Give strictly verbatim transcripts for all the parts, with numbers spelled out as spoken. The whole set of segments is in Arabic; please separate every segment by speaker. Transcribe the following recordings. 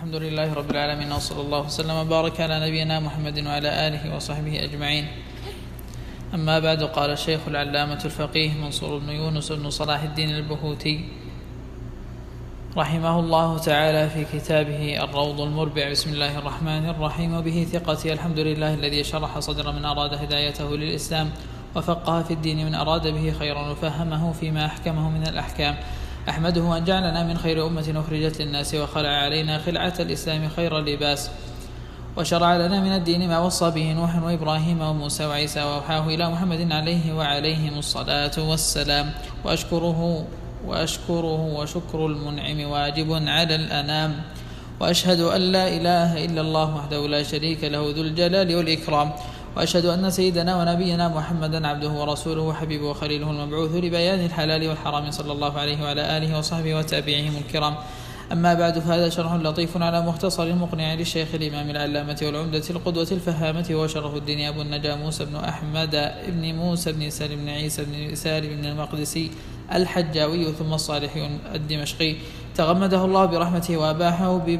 Speaker 1: الحمد لله رب العالمين، وصلى الله وسلم وبارك على نبينا محمد وعلى آله وصحبه أجمعين. أما بعد، قال الشيخ العلامة الفقيه منصور بن يونس بن صلاح الدين البهوتي رحمه الله تعالى في كتابه الروض المربع: بسم الله الرحمن الرحيم، وبه ثقتي. الحمد لله الذي شرح صدر من أراد هدايته للإسلام، وفقه في الدين من أراد به خيرا، وفهمه فيما أحكمه من الأحكام. أحمده أن جعلنا من خير أمة أخرجت للناس، وخلع علينا خلعة الإسلام خير اللباس، وشرع لنا من الدين ما وصى به نوح وإبراهيم وموسى وعيسى، وأوحاه إلى محمد عليه وعليهم الصلاة والسلام. وأشكره وأشكره وشكر المنعم واجب على الأنام. وأشهد أن لا إله إلا الله وحده لا شريك له ذو الجلال والإكرام. وأشهد أن سيدنا ونبينا محمدا عبده ورسوله وحبيبه وخليله المبعوث لبيان الحلال والحرام، صلى الله عليه وعلى آله وصحبه وتابعيهم الكرام. أما بعد، فهذا شرح لطيف على مختصر مقنع للشيخ الإمام العلامة والعمدة القدوة الفهامة وشرف الدين أبو النجا موسى بن أحمد بن موسى بن سالم بن عيسى بن سالم بن المقدسي الحجاوي ثم الصالحي الدمشقي، تغمده الله برحمته وأباحه بب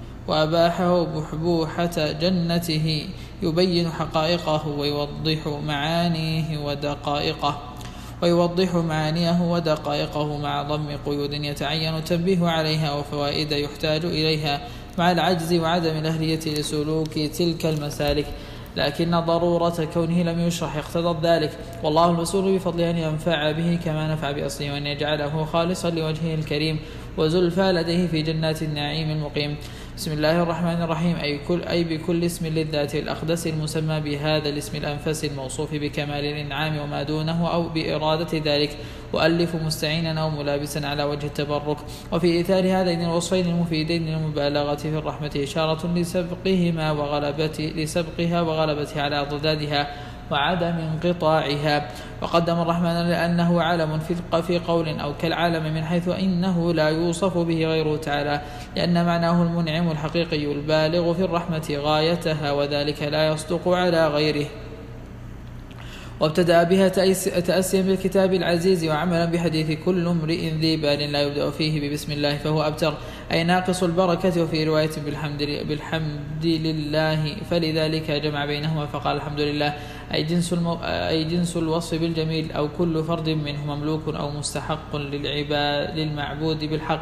Speaker 1: وأباحه بحبوحة جنته، يبين حقائقه ويوضح معانيه ودقائقه ويوضح معانيه ودقائقه مع ضم قيود يتعين التنبيه عليها وفوائد يحتاج إليها، مع العجز وعدم الأهلية لسلوك تلك المسالك، لكن ضرورة كونه لم يشرح اقتضت ذلك. والله المسؤول بفضل أن ينفع به كما نفع بأصله، وأن يجعله خالصا لوجهه الكريم وزلفى لديه في جنات النعيم المقيم. بسم الله الرحمن الرحيم، أي, كل أي بكل اسم للذات الأقدس المسمى بهذا الاسم الأنفس الموصوف بكمال الإنعام وما دونه، أو بإرادة ذلك، وألف مستعينا أو ملابسا على وجه التبرك. وفي إيثار هذين الوصفين المفيدين للمبالغة في الرحمة إشارة لسبقهما وغلبة لسبقها وغلبتها على ضدادها وعدم انقطاعها. وقدم الرحمن لأنه علم في قول أو كالعالم، من حيث إنه لا يوصف به غيره تعالى، لأن معناه المنعم الحقيقي البالغ في الرحمة غايتها، وذلك لا يصدق على غيره. وابتدأ بها تأسيا بالكتاب العزيز، وعملا بحديث: كل امرئ ذي بال لا يبدأ فيه ببسم الله فهو أبتر، أي ناقص البركة. وفي رواية بالحمد, بالحمد لله، فلذلك جمع بينهما فقال الحمد لله، أي جنس, المو... أي جنس الوصف بالجميل، أو كل فرد منه مملوك أو مستحق للعباد للمعبود بالحق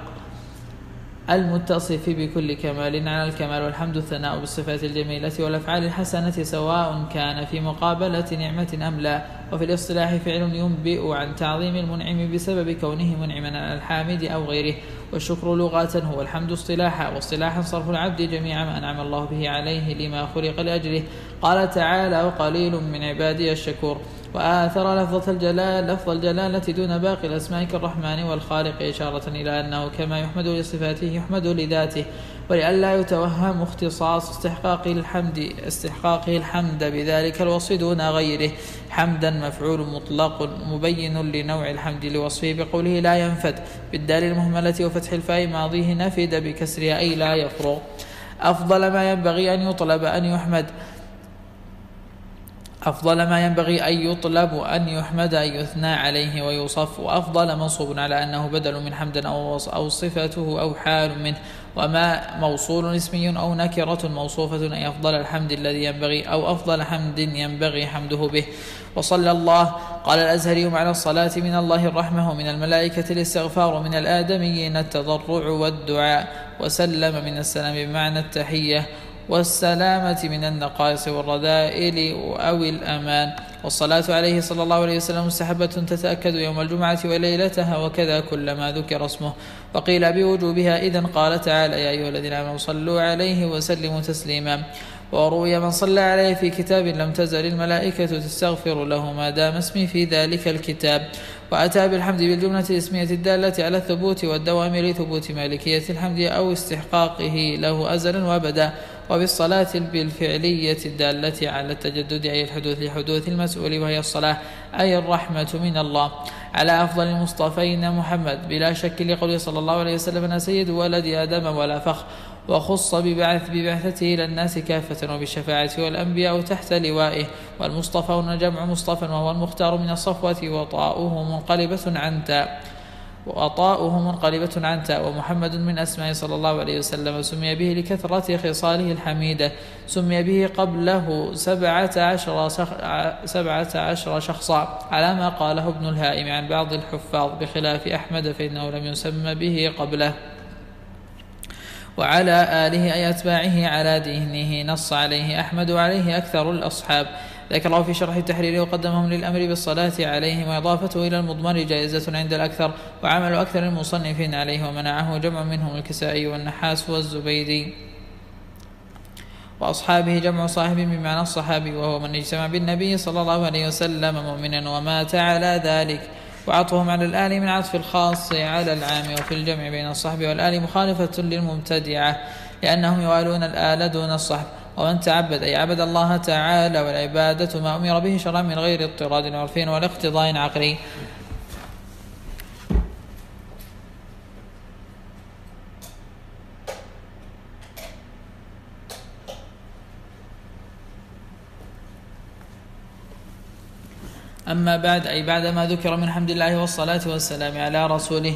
Speaker 1: المتصف بكل كمال على الكمال. والحمد الثناء بالصفات الجميلة والأفعال الحسنة، سواء كان في مقابلة نعمة أم لا. وفي الاصطلاح فعل ينبئ عن تعظيم المنعم بسبب كونه منعما على الحامد أو غيره. والشكر لغة هو الحمد اصطلاحا، واصطلاحا صرف العبد جميع ما أنعم الله به عليه لما خلق لأجله. قال تعالى: وقليل من عبادي الشكور. وآثر لفظة الجلال لفظ الجلالة دون باقي الأسماء كالرحمن والخالق، إشارة إلى أنه كما يحمد لصفاته يحمد لذاته، ولئلا يتوهم اختصاص استحقاق الحمد استحقاقه الحمد بذلك الوصف دون غيره. حمدا مفعول مطلق مبين لنوع الحمد لوصفه بقوله لا ينفد بالدال المهملة وفتح الفاء ماضيه نفد بكسرها أي لا يفرغ. أفضل ما ينبغي أن يطلب أن يحمد أفضل ما ينبغي أن يطلب أن يحمد أن يثنى عليه ويوصف. وأفضل منصوب على أنه بدل من حمدا أو صفته أو حال منه. وما موصول اسمي أو نكرة موصوفة، أي أفضل الحمد الذي ينبغي أو أفضل حمد ينبغي حمده به. وصلى الله. قال الأزهري: معنى الصلاة من الله الرحمة، ومن الملائكة الاستغفار، ومن الآدميين التضرع والدعاء. وسلم من السلام بمعنى التحية، والسلامة من النقائص والرذائل أو الأمان. والصلاة عليه صلى الله عليه وسلم مستحبة تتأكد يوم الجمعة وليلتها، وكذا كلما ذكر اسمه. وقيل بوجوبها، إذن قال تعالى: يا أيها الذين آمنوا صلوا عليه وسلموا تسليما. وروي من صلى عليه في كتاب لم تزل الملائكة تستغفر له ما دام اسمي في ذلك الكتاب. وأتى بالحمد بالجملة الاسمية الدالة على الثبوت والدوام لثبوت مالكية الحمد أو استحقاقه له أزلا وأبدا. وبالصلاة بالفعلية الدالة على التجدد، أي الحدوث لحدوث المسؤول، وهي الصلاة أي الرحمة من الله على أفضل المصطفين محمد، بلا شك لقوله صلى الله عليه وسلم: أنا سيد ولد آدم ولا فخر. وخص ببعث ببعثته إلى الناس كافة، وبالشفاعة والأنبياء تحت لوائه. والمصطفون جمع مصطفى، وهو المختار من الصفوة، وطاؤه منقلبة عن تاء. وطاؤه منقلبة عن تاء. ومحمد من أسماء صلى الله عليه وسلم سمي به لكثرة خصاله الحميدة، سمي به قبله سبعة عشر, سبعة عشر شخصا على ما قاله ابن الهائم عن بعض الحفاظ، بخلاف أحمد فإنه لم يسمى به قبله. وعلى آله أي أتباعه على دينه نص عليه أحمد وعليه أكثر الأصحاب. ذكره في شرح التحرير وقدمهم للأمر بالصلاة عليهم، وإضافته إلى المضمر جائزة عند الأكثر، وعمل أكثر المصنفين عليه، ومنعه جمع منهم الكسائي والنحاس والزبيدي. وأصحابه جمع صاحب بمعنى الصحابي، وهو من اجتمع بالنبي صلى الله عليه وسلم مؤمنا ومات على ذلك. وعطفهم على الآل من عطف الخاص على العام، وفي الجمع بين الصحب والآل مخالفة للمبتدعة، لأنهم يوالون الآل دون الصحب. ومن تعبد أي عبد الله تعالى، والعبادة ما أمر به شرعا من غير اضطراد عرفي ولا اقتضاء عقلي. أما بعد، أي بعد ما ذكر من حمد الله والصلاة والسلام على رسوله.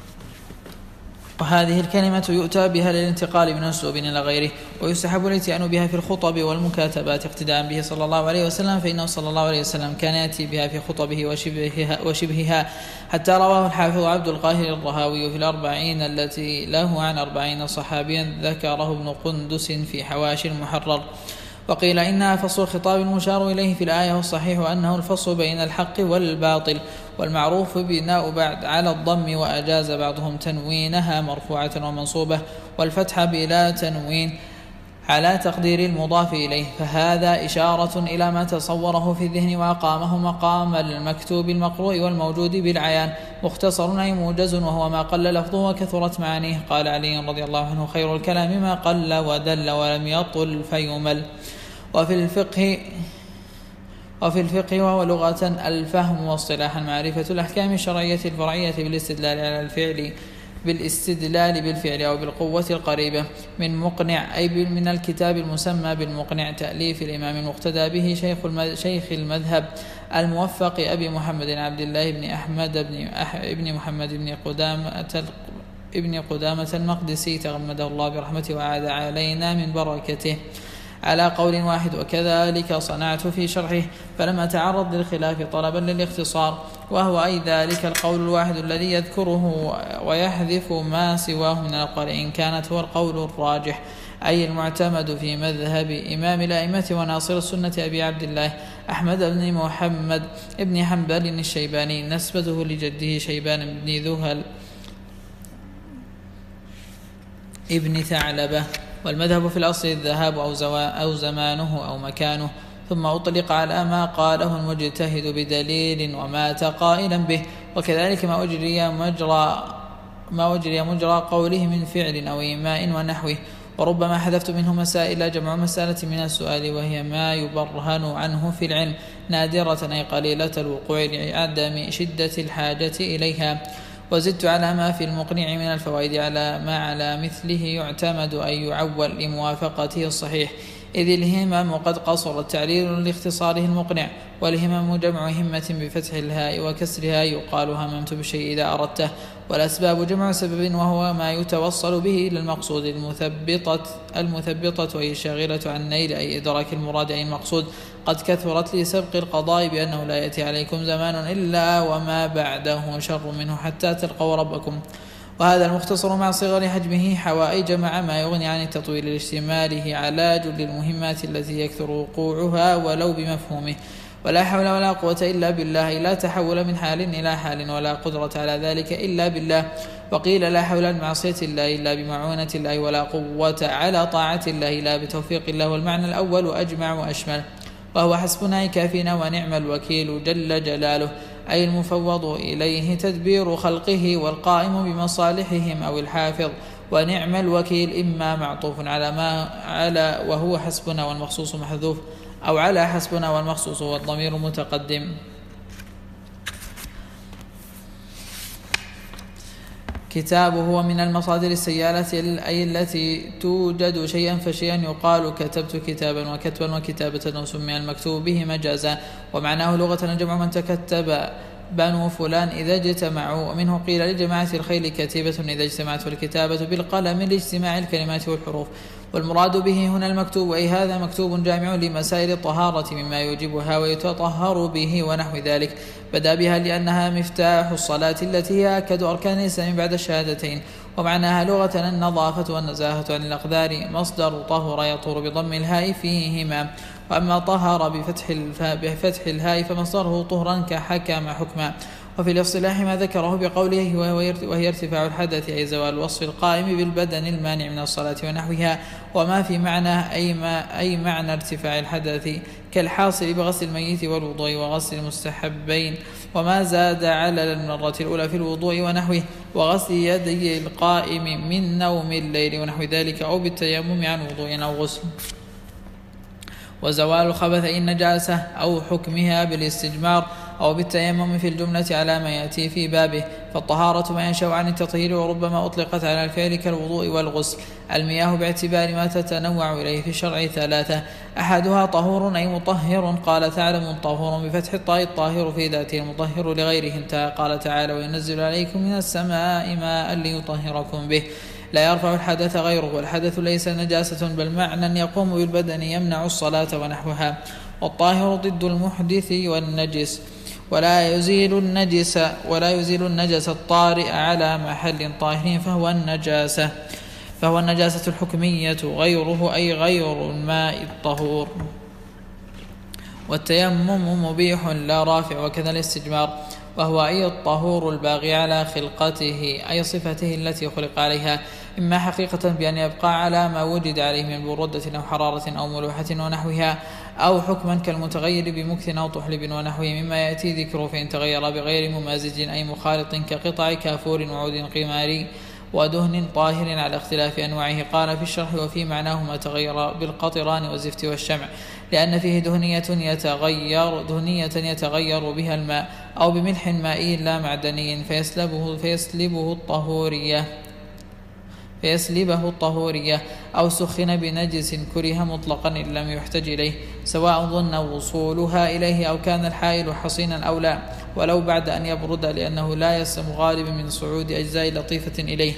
Speaker 1: وهذه الكلمة يؤتى بها للانتقال من أسلوب إلى غيره، ويستحب الاتيان بها في الخطب والمكاتبات اقتداء به صلى الله عليه وسلم، فإنه صلى الله عليه وسلم كان يأتي بها في خطبه وشبهها, وشبهها حتى رواه الحافظ عبد القاهر الرهاوي في الأربعين التي له عن أربعين صحابيا، ذكره ابن قندس في حواشي المحرر. وقيل إنها فصل الخطاب المشار إليه في الآية، والصحيح أنه الفصل بين الحق والباطل، والمعروف بناء بعد على الضم، وأجاز بعضهم تنوينها مرفوعة ومنصوبة، والفتح بلا تنوين على تقدير المضاف إليه، فهذا إشارة إلى ما تصوره في الذهن وأقامه مقام المكتوب المقروء والموجود بالعيان. مختصر أي موجز، وهو ما قل لفظه وكثرت معانيه. قال علي رضي الله عنه: خير الكلام ما قل ودل ولم يطل فيمل. وفي الفقه وفي الفقه وهو لغة الفهم، واصطلاحا معرفة الأحكام الشرعية الفرعية بالاستدلال على الفعل بالاستدلال بالفعل أو بالقوة القريبة من مقنع، أي من الكتاب المسمى بالمقنع، تأليف الإمام المقتدى به شيخ شيخ المذهب الموفق أبي محمد عبد الله بن أحمد بن, أح بن محمد بن قدامة ابن قدامة المقدسي، تغمده الله برحمته وعاد علينا من بركته، على قول واحد. وكذلك صنعت في شرحه، فلما تعرض للخلاف طلبا للاختصار، وهو أي ذلك القول الواحد الذي يذكره ويحذف ما سواه من الأقوال، إن كانت هو القول الراجح، أي المعتمد في مذهب إمام الأئمة وناصر السنة أبي عبد الله أحمد بن محمد بن حنبل الشيباني، نسبته لجده شيبان بن ذهل ابن ثعلبة. والمذهب في الأصل الذهاب أو, أو زمانه أو مكانه، ثم أطلق على ما قاله المجتهد بدليل ومات قائلا به. وكذلك ما أجري مجرى, ما أجري مجرى قوله من فعل أو إيماء ونحوه. وربما حذفت منه مسائل جمع مسألة من السؤال، وهي ما يبرهن عنه في العلم، نادرة أي قليلة الوقوع لعدم شدة الحاجة إليها. وزدت على ما في المقنع من الفوائد على ما على مثله يعتمد أن يعول لموافقته الصحيح، إذ الهمم قد قصر التعليل لاختصاره المقنع. والهمم جمع همة بفتح الهاء وكسرها، يقال هممت بالشيء إذا أردته. والأسباب جمع سبب، وهو ما يتوصل به إلى المقصود، المثبطة المثبطة أي الشاغلة عن نيل أي إدراك المراد أي المقصود. قد كثرت لي سبق القضاء بأنه لا يأتي عليكم زمان إلا وما بعده شر منه حتى تلقوا ربكم. وهذا المختصر مع صغر حجمه حوائج مع ما يغني عن التطويل لاشتماله على جل المهمات التي يكثر وقوعها ولو بمفهومه. ولا حول ولا قوة إلا بالله، لا تحول من حال إلى حال، ولا قدرة على ذلك إلا بالله. وقيل لا حول بمعصية الله إلا بمعونة الله، ولا قوة على طاعة الله إلا بتوفيق الله. والمعنى الأول أجمع وأشمل، وهو حسبنا كافينا ونعم الوكيل جل جلاله، أي المفوض إليه تدبير خلقه والقائم بمصالحهم أو الحافظ. ونعم الوكيل إما معطوف على ما على وهو حسبنا والمخصوص محذوف، أو على حسبنا والمخصوص والضمير متقدم. كتابه هو من المصادر السيالة، أي التي توجد شيئا فشيئا، يقال كتبت كتابا وكتبا وكتابة، وسمي المكتوب به مجازا. ومعناه لغة الجمع من تكتب بنو فلان إذا اجتمعوا. ومنه قيل لجماعة الخيل كتيبة إذا اجتمعت، والكتابة بالقلم لاجتماع الكلمات والحروف. والمراد به هنا المكتوب، أي هذا مكتوب جامع لمسائل الطهارة مما يوجبها ويتطهر به ونحو ذلك. بدأ بها لأنها مفتاح الصلاة التي هي أكد أركان الإسلام بعد الشهادتين. ومعناها لغة النظافة والنزاهة عن الأقدار، مصدر طهر يطهر بضم الهاء فيهما. وأما طهر بفتح الفاء بفتح الهاء فمصدره طهرا كحكم حكما. وفي الاصطلاح ما ذكره بقوله وهي ارتفاع الحدث، أي زوال الوصف القائم بالبدن المانع من الصلاة ونحوها. وما في معنى أي, ما أي معنى ارتفاع الحدث كالحاصل بغسل الميت والوضوء وغسل المستحبين، وما زاد على المرة الأولى في الوضوء ونحوه، وغسل يدي القائم من نوم الليل ونحو ذلك، أو بالتيمم عن وضوء أو غسل. وزوال الخبث النجاسة أو حكمها بالاستجمار أو بالتيمم في الجملة على ما يأتي في بابه. فالطهارة ما ينشأ عن التطهير، وربما أطلقت على الفعل كالوضوء والغسل. المياه باعتبار ما تتنوع إليه في الشرع ثلاثة: أحدها طهور أي مطهر، قال تعالى طهور بفتح الطاء الطاهر في ذاته المطهر لغيره انتهى. قال تعالى وينزل عليكم من السماء ماء ليطهركم به. لا يرفع الحدث غيره، والحدث ليس نجاسة بل معنى يقوم بالبدن يمنع الصلاة ونحوها. والطاهر ضد المحدث والنجس، ولا يزيل النجس ولا يزيل النجس الطارئ على محل طاهر فهو النجاسة فهو النجاسة الحكمية غيره، أي غير الماء الطهور. والتيمم مبيح لا رافع، وكذا الاستجمار، وهو أي الطهور الباغي على خلقته، أي صفته التي خلق عليها، إما حقيقة بأن يبقى على ما وجد عليه من برودة أو حرارة أو ملوحة ونحوها، أو حكما كالمتغير بمكث أو طحلب ونحوه مما يأتي ذكره، فإن تغير بغير ممازج أي مخالط كقطع كافور وعود قماري ودهن طاهر على اختلاف أنواعه. قال في الشرح وفي معناه ما تغير بالقطران والزفت والشمع، لأن فيه دهنية يتغير, دهنية يتغير بها الماء، أو بملح مائي لا معدني فيسلبه, فيسلبه الطهورية فيسلبه الطهورية، أو سخن بنجس كره مطلقا إن لم يحتج إليه، سواء ظن وصولها إليه أو كان الحائل حصينا أو لا، ولو بعد أن يبرد، لأنه لا يسلم غالبا من صعود أجزاء لطيفة إليه.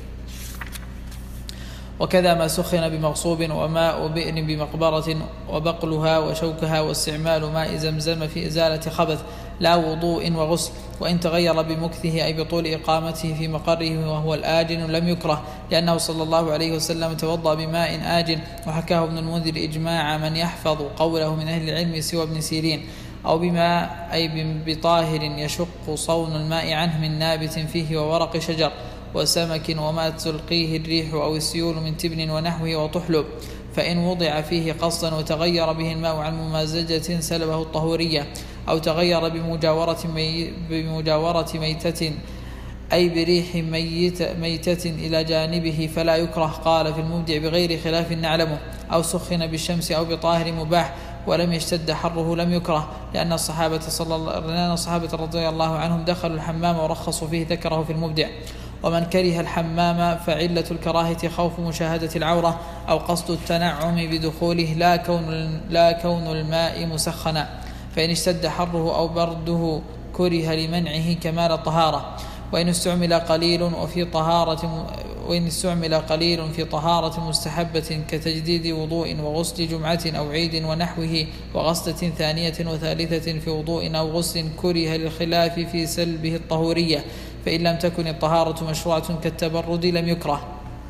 Speaker 1: وكذا ما سخن بمغصوب، وماء بئر بمقبرة وبقلها وشوكها، واستعمال ماء زمزم في إزالة خبث لا وضوء وغسل. وإن تغير بمكثه أي بطول إقامته في مقره وهو الآجن لم يكره، لأنه صلى الله عليه وسلم توضأ بماء آجن. وحكاه ابن المنذر إجماع من يحفظ قوله من أهل العلم سوى ابن سيرين. أو بماء أي بطاهر يشق صون الماء عنه من نابت فيه وورق شجر وسمك وما تلقيه الريح أو السيول من تبن ونحوه وطحلب، فإن وضع فيه قصدا وتغير به الماء عن ممازجة سلبه الطهورية، أو تغير بمجاورة, مي بمجاورة ميتة أي بريح ميت ميتة إلى جانبه فلا يكره. قال في المبدع بغير خلاف نعلمه. أو سخن بالشمس أو بطاهر مباح ولم يشتد حره لم يكره، لأن الصحابة, صلى الله لأن الصحابة رضي الله عنهم دخلوا الحمام ورخصوا فيه، ذكره في المبدع. ومن كره الحمام فعلة الكراهة خوف مشاهدة العورة أو قصد التنعم بدخوله، لا كون, لا كون الماء مسخنا، فإن اشتد حره أو برده كره لمنعه كمال الطهارة. وإن استعمل قليل وفي طهارة وإن استعمل قليل في طهارة مستحبة كتجديد وضوء وغسل جمعة أو عيد ونحوه، وغسلة ثانية وثالثة في وضوء أو غسل، كره للخلاف في سلبه الطهورية، فإن لم تكن الطهارة مشروعة كالتبرد لم يكره.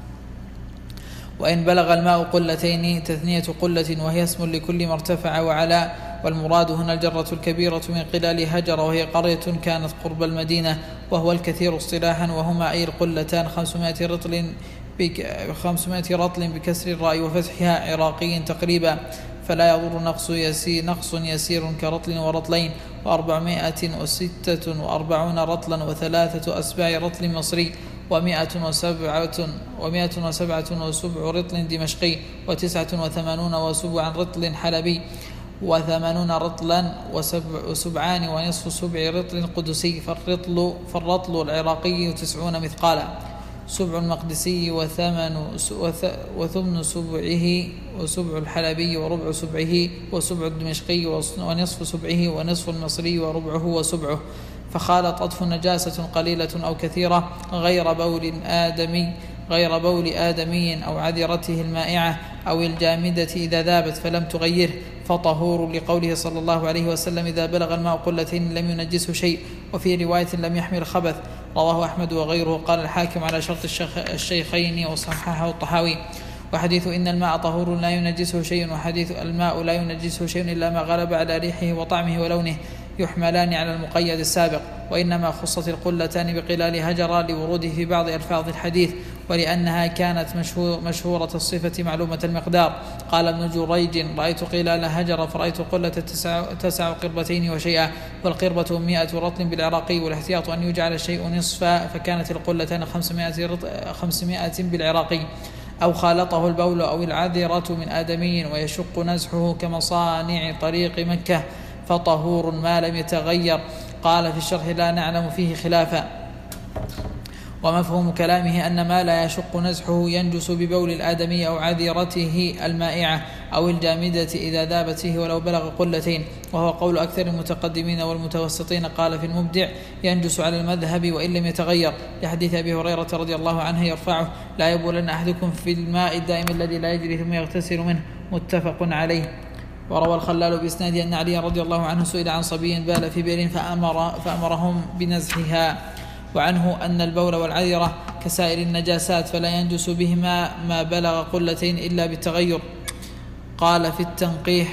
Speaker 1: وإن بلغ الماء قلتين، تثنية قلة وهي اسم لكل ما ارتفع وعلا، والمراد هنا الجرة الكبيرة من قلال هجر، وهي قرية كانت قرب المدينة، وهو الكثير اصطلاحا، وهما أي القلتان خمسمائة رطل خمسمائة رطل بكسر الراء وفتحها، عراقي تقريبا، فلا يضر نقص يسير, نقص يسير كرطل ورطلين، وأربعمائة وستة وأربعون رطلا وثلاثة أسباع رطل مصري، ومائة وسبعة, ومائة وسبعة وسبع رطل دمشقي، وتسعة وثمانون وسبعا رطل حلبي، وثمانون رطلا وسبع وسبعان ونصف سبع رطل قدسي، فالرطل, فالرطل العراقي تسعون مثقالا، سبع المقدسي وثمن وثمن سبعه، وسبع الحلبي وربع سبعه، وسبع الدمشقي ونصف سبعه، ونصف المصري وربعه وسبعه، فخالطته نجاسة قليلة أو كثيرة غير بول آدمي غير بول آدمي أو عذرته المائعة أو الجامدة إذا ذابت فلم تغيره فطهور، لقوله صلى الله عليه وسلم: إذا بلغ الماء قلتين لم ينجسه شيء. وفي رواية: لم يحمل خبث، رواه أحمد وغيره. قال الحاكم على شرط الشيخين وصححه الطحاوي. وحديث إن الماء طهور لا ينجسه شيء، وحديث الماء لا ينجسه شيء إلا ما غلب على ريحه وطعمه ولونه، يحملان على المقيد السابق. وإنما خصت القلتان بقلال هجر لوروده في بعض ألفاظ الحديث، ولأنها كانت مشهورة الصفة معلومة المقدار. قال ابن جريج: رأيت قلال هجر فرأيت قلة تسع, تسع قربتين وشيئا، والقربة مئة رطل بالعراقي، والاحتياط أن يجعل الشيء نصفا، فكانت القلتان خمسمائة بالعراقي. أو خالطه البول أو العذرة من آدمي ويشق نزحه كمصانع طريق مكة، فطهور ما لم يتغير. قال في الشرح: لا نعلم فيه خلافا. ومفهوم كلامه أن ما لا يشق نزحه ينجس ببول الآدمي أو عذرته المائعة أو الجامدة إذا ذابت فيه ولو بلغ قلتين، وهو قول أكثر المتقدمين والمتوسطين. قال في المبدع: ينجس على المذهب وإن لم يتغير، لحديث أبي هريرة رضي الله عنه يرفعه: لا يبولن أحدكم في الماء الدائم الذي لا يجري ثم يغتسل منه، متفق عليه. وروى الخلال بإسناد أن علي رضي الله عنه سئل عن صبي بال في بئر فأمر فأمرهم بنزحها. وعنه أن البول والعذرة كسائر النجاسات فلا ينجس بهما ما بلغ قلتين إلا بالتغير. قال في التنقيح: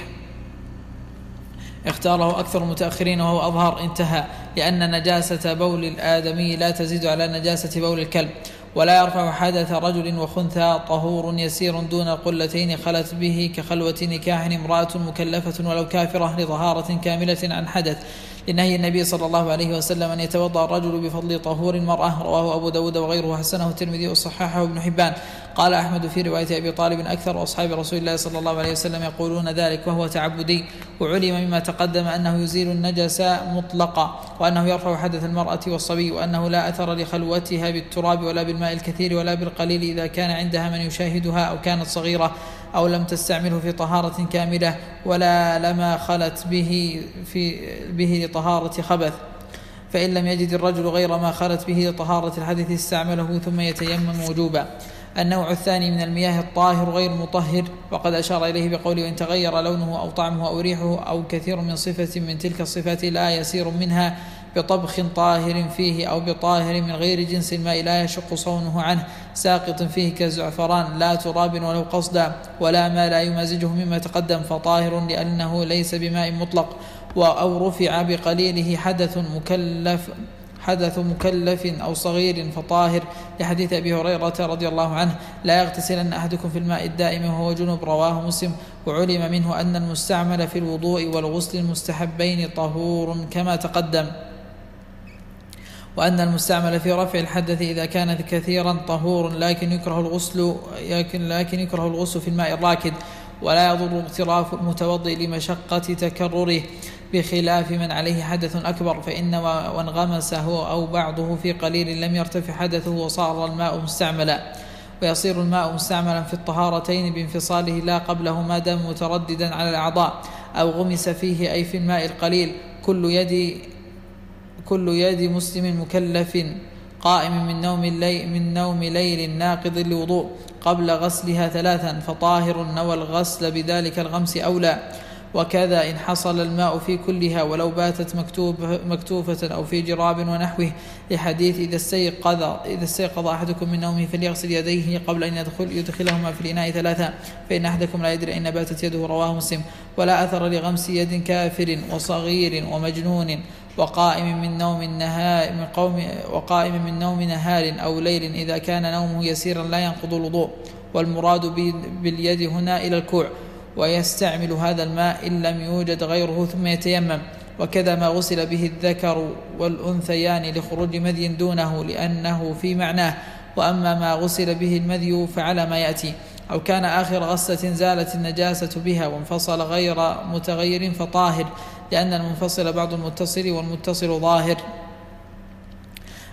Speaker 1: اختاره أكثر المتأخرين وهو أظهر، انتهى، لأن نجاسة بول الآدمي لا تزيد على نجاسة بول الكلب. ولا يرفع حدث رجل وخنثى طهور يسير دون القلتين خلت به كخلوة نكاح امرأة مكلفة ولو كافرة لطهارة كاملة عن حدث، لنهي النبي صلى الله عليه وسلم أن يتوضأ الرجل بفضل طهور المرأة. رواه أبو داود وغيره، حسنه الترمذي وصححه ابن حبان. قال أحمد في رواية أبي طالب: أكثر أصحاب رسول الله صلى الله عليه وسلم يقولون ذلك وهو تعبدي. وعلم مما تقدم أنه يزيل النجس مطلقا، وأنه يرفع حدث المرأة والصبي، وأنه لا أثر لخلوتها بالتراب ولا بالماء الكثير ولا بالقليل إذا كان عندها من يشاهدها أو كانت صغيرة أو لم تستعمله في طهارة كاملة، ولا لما خلت به, في به لطهارة خبث. فإن لم يجد الرجل غير ما خلت به لطهارة الحدث استعمله ثم يتيمم وجوبا. النوع الثاني من المياه الطاهر غير مطهر، وقد أشار إليه بقوله: وإن تغير لونه أو طعمه أو ريحه أو كثير من صفة من تلك الصفات لا يسير منها بطبخ طاهر فيه أو بطاهر من غير جنس الماء لا يشق صونه عنه ساقط فيه كالزعفران لا تراب ولو قصدا، ولا ما لا يمازجه مما تقدم فطاهر لأنه ليس بماء مطلق. أو رفع بقليله حدث مكلف حدث مكلف أو صغير فطاهر، لحديث أبي هريرة رضي الله عنه: لا يغتسلن أحدكم في الماء الدائم وهو جنب، رواه مسلم. وعلم منه أن المستعمل في الوضوء والغسل المستحبين طهور كما تقدم، وأن المستعمل في رفع الحدث إذا كان كثيرا طهور، لكن يكره الغسل لكن, لكن يكره الغسل في الماء الراكد، ولا يضر اغتراف المتوضئ لمشقة تكرره، بخلاف من عليه حدث أكبر، فإن وانغمس هو أو بعضه في قليل لم يرتفع حدثه وصار الماء مستعملا. ويصير الماء مستعملا في الطهارتين بانفصاله لا قبله ما دام مترددا على الأعضاء أو غمس فيه، أي في الماء القليل. كل يد كل يد مسلم مكلف قائم من نوم الليل من نوم ليل ناقض للوضوء قبل غسلها ثلاثا، فطاهر نوى الغسل بذلك الغمس أولى. وكذا إن حصل الماء في كلها ولو باتت مكتوب مكتوفة أو في جراب ونحوه، لحديث إذا استيقظ إذا استيقظ أحدكم من نومه فليغسل يديه قبل أن يدخل يدخلهما في الإناء ثلاثا، فإن أحدكم لا يدري أين باتت يده، رواه مسلم. ولا أثر لغمس يد كافر وصغير ومجنون وقائم من نوم النهار من قوم وقائم من نوم نهار أو ليل إذا كان نومه يسيرا لا ينقض الوضوء، والمراد باليد هنا إلى الكوع، ويستعمل هذا الماء إن لم يوجد غيره ثم يتيمم. وكذا ما غسل به الذكر والأنثيان لخروج مذي دونه لأنه في معناه. وأما ما غسل به المذي فعلى ما يأتي. أو كان آخر غسلة زالت النجاسة بها وانفصل غير متغير فطاهر، لأن المنفصل بعض المتصل والمتصل ظاهر.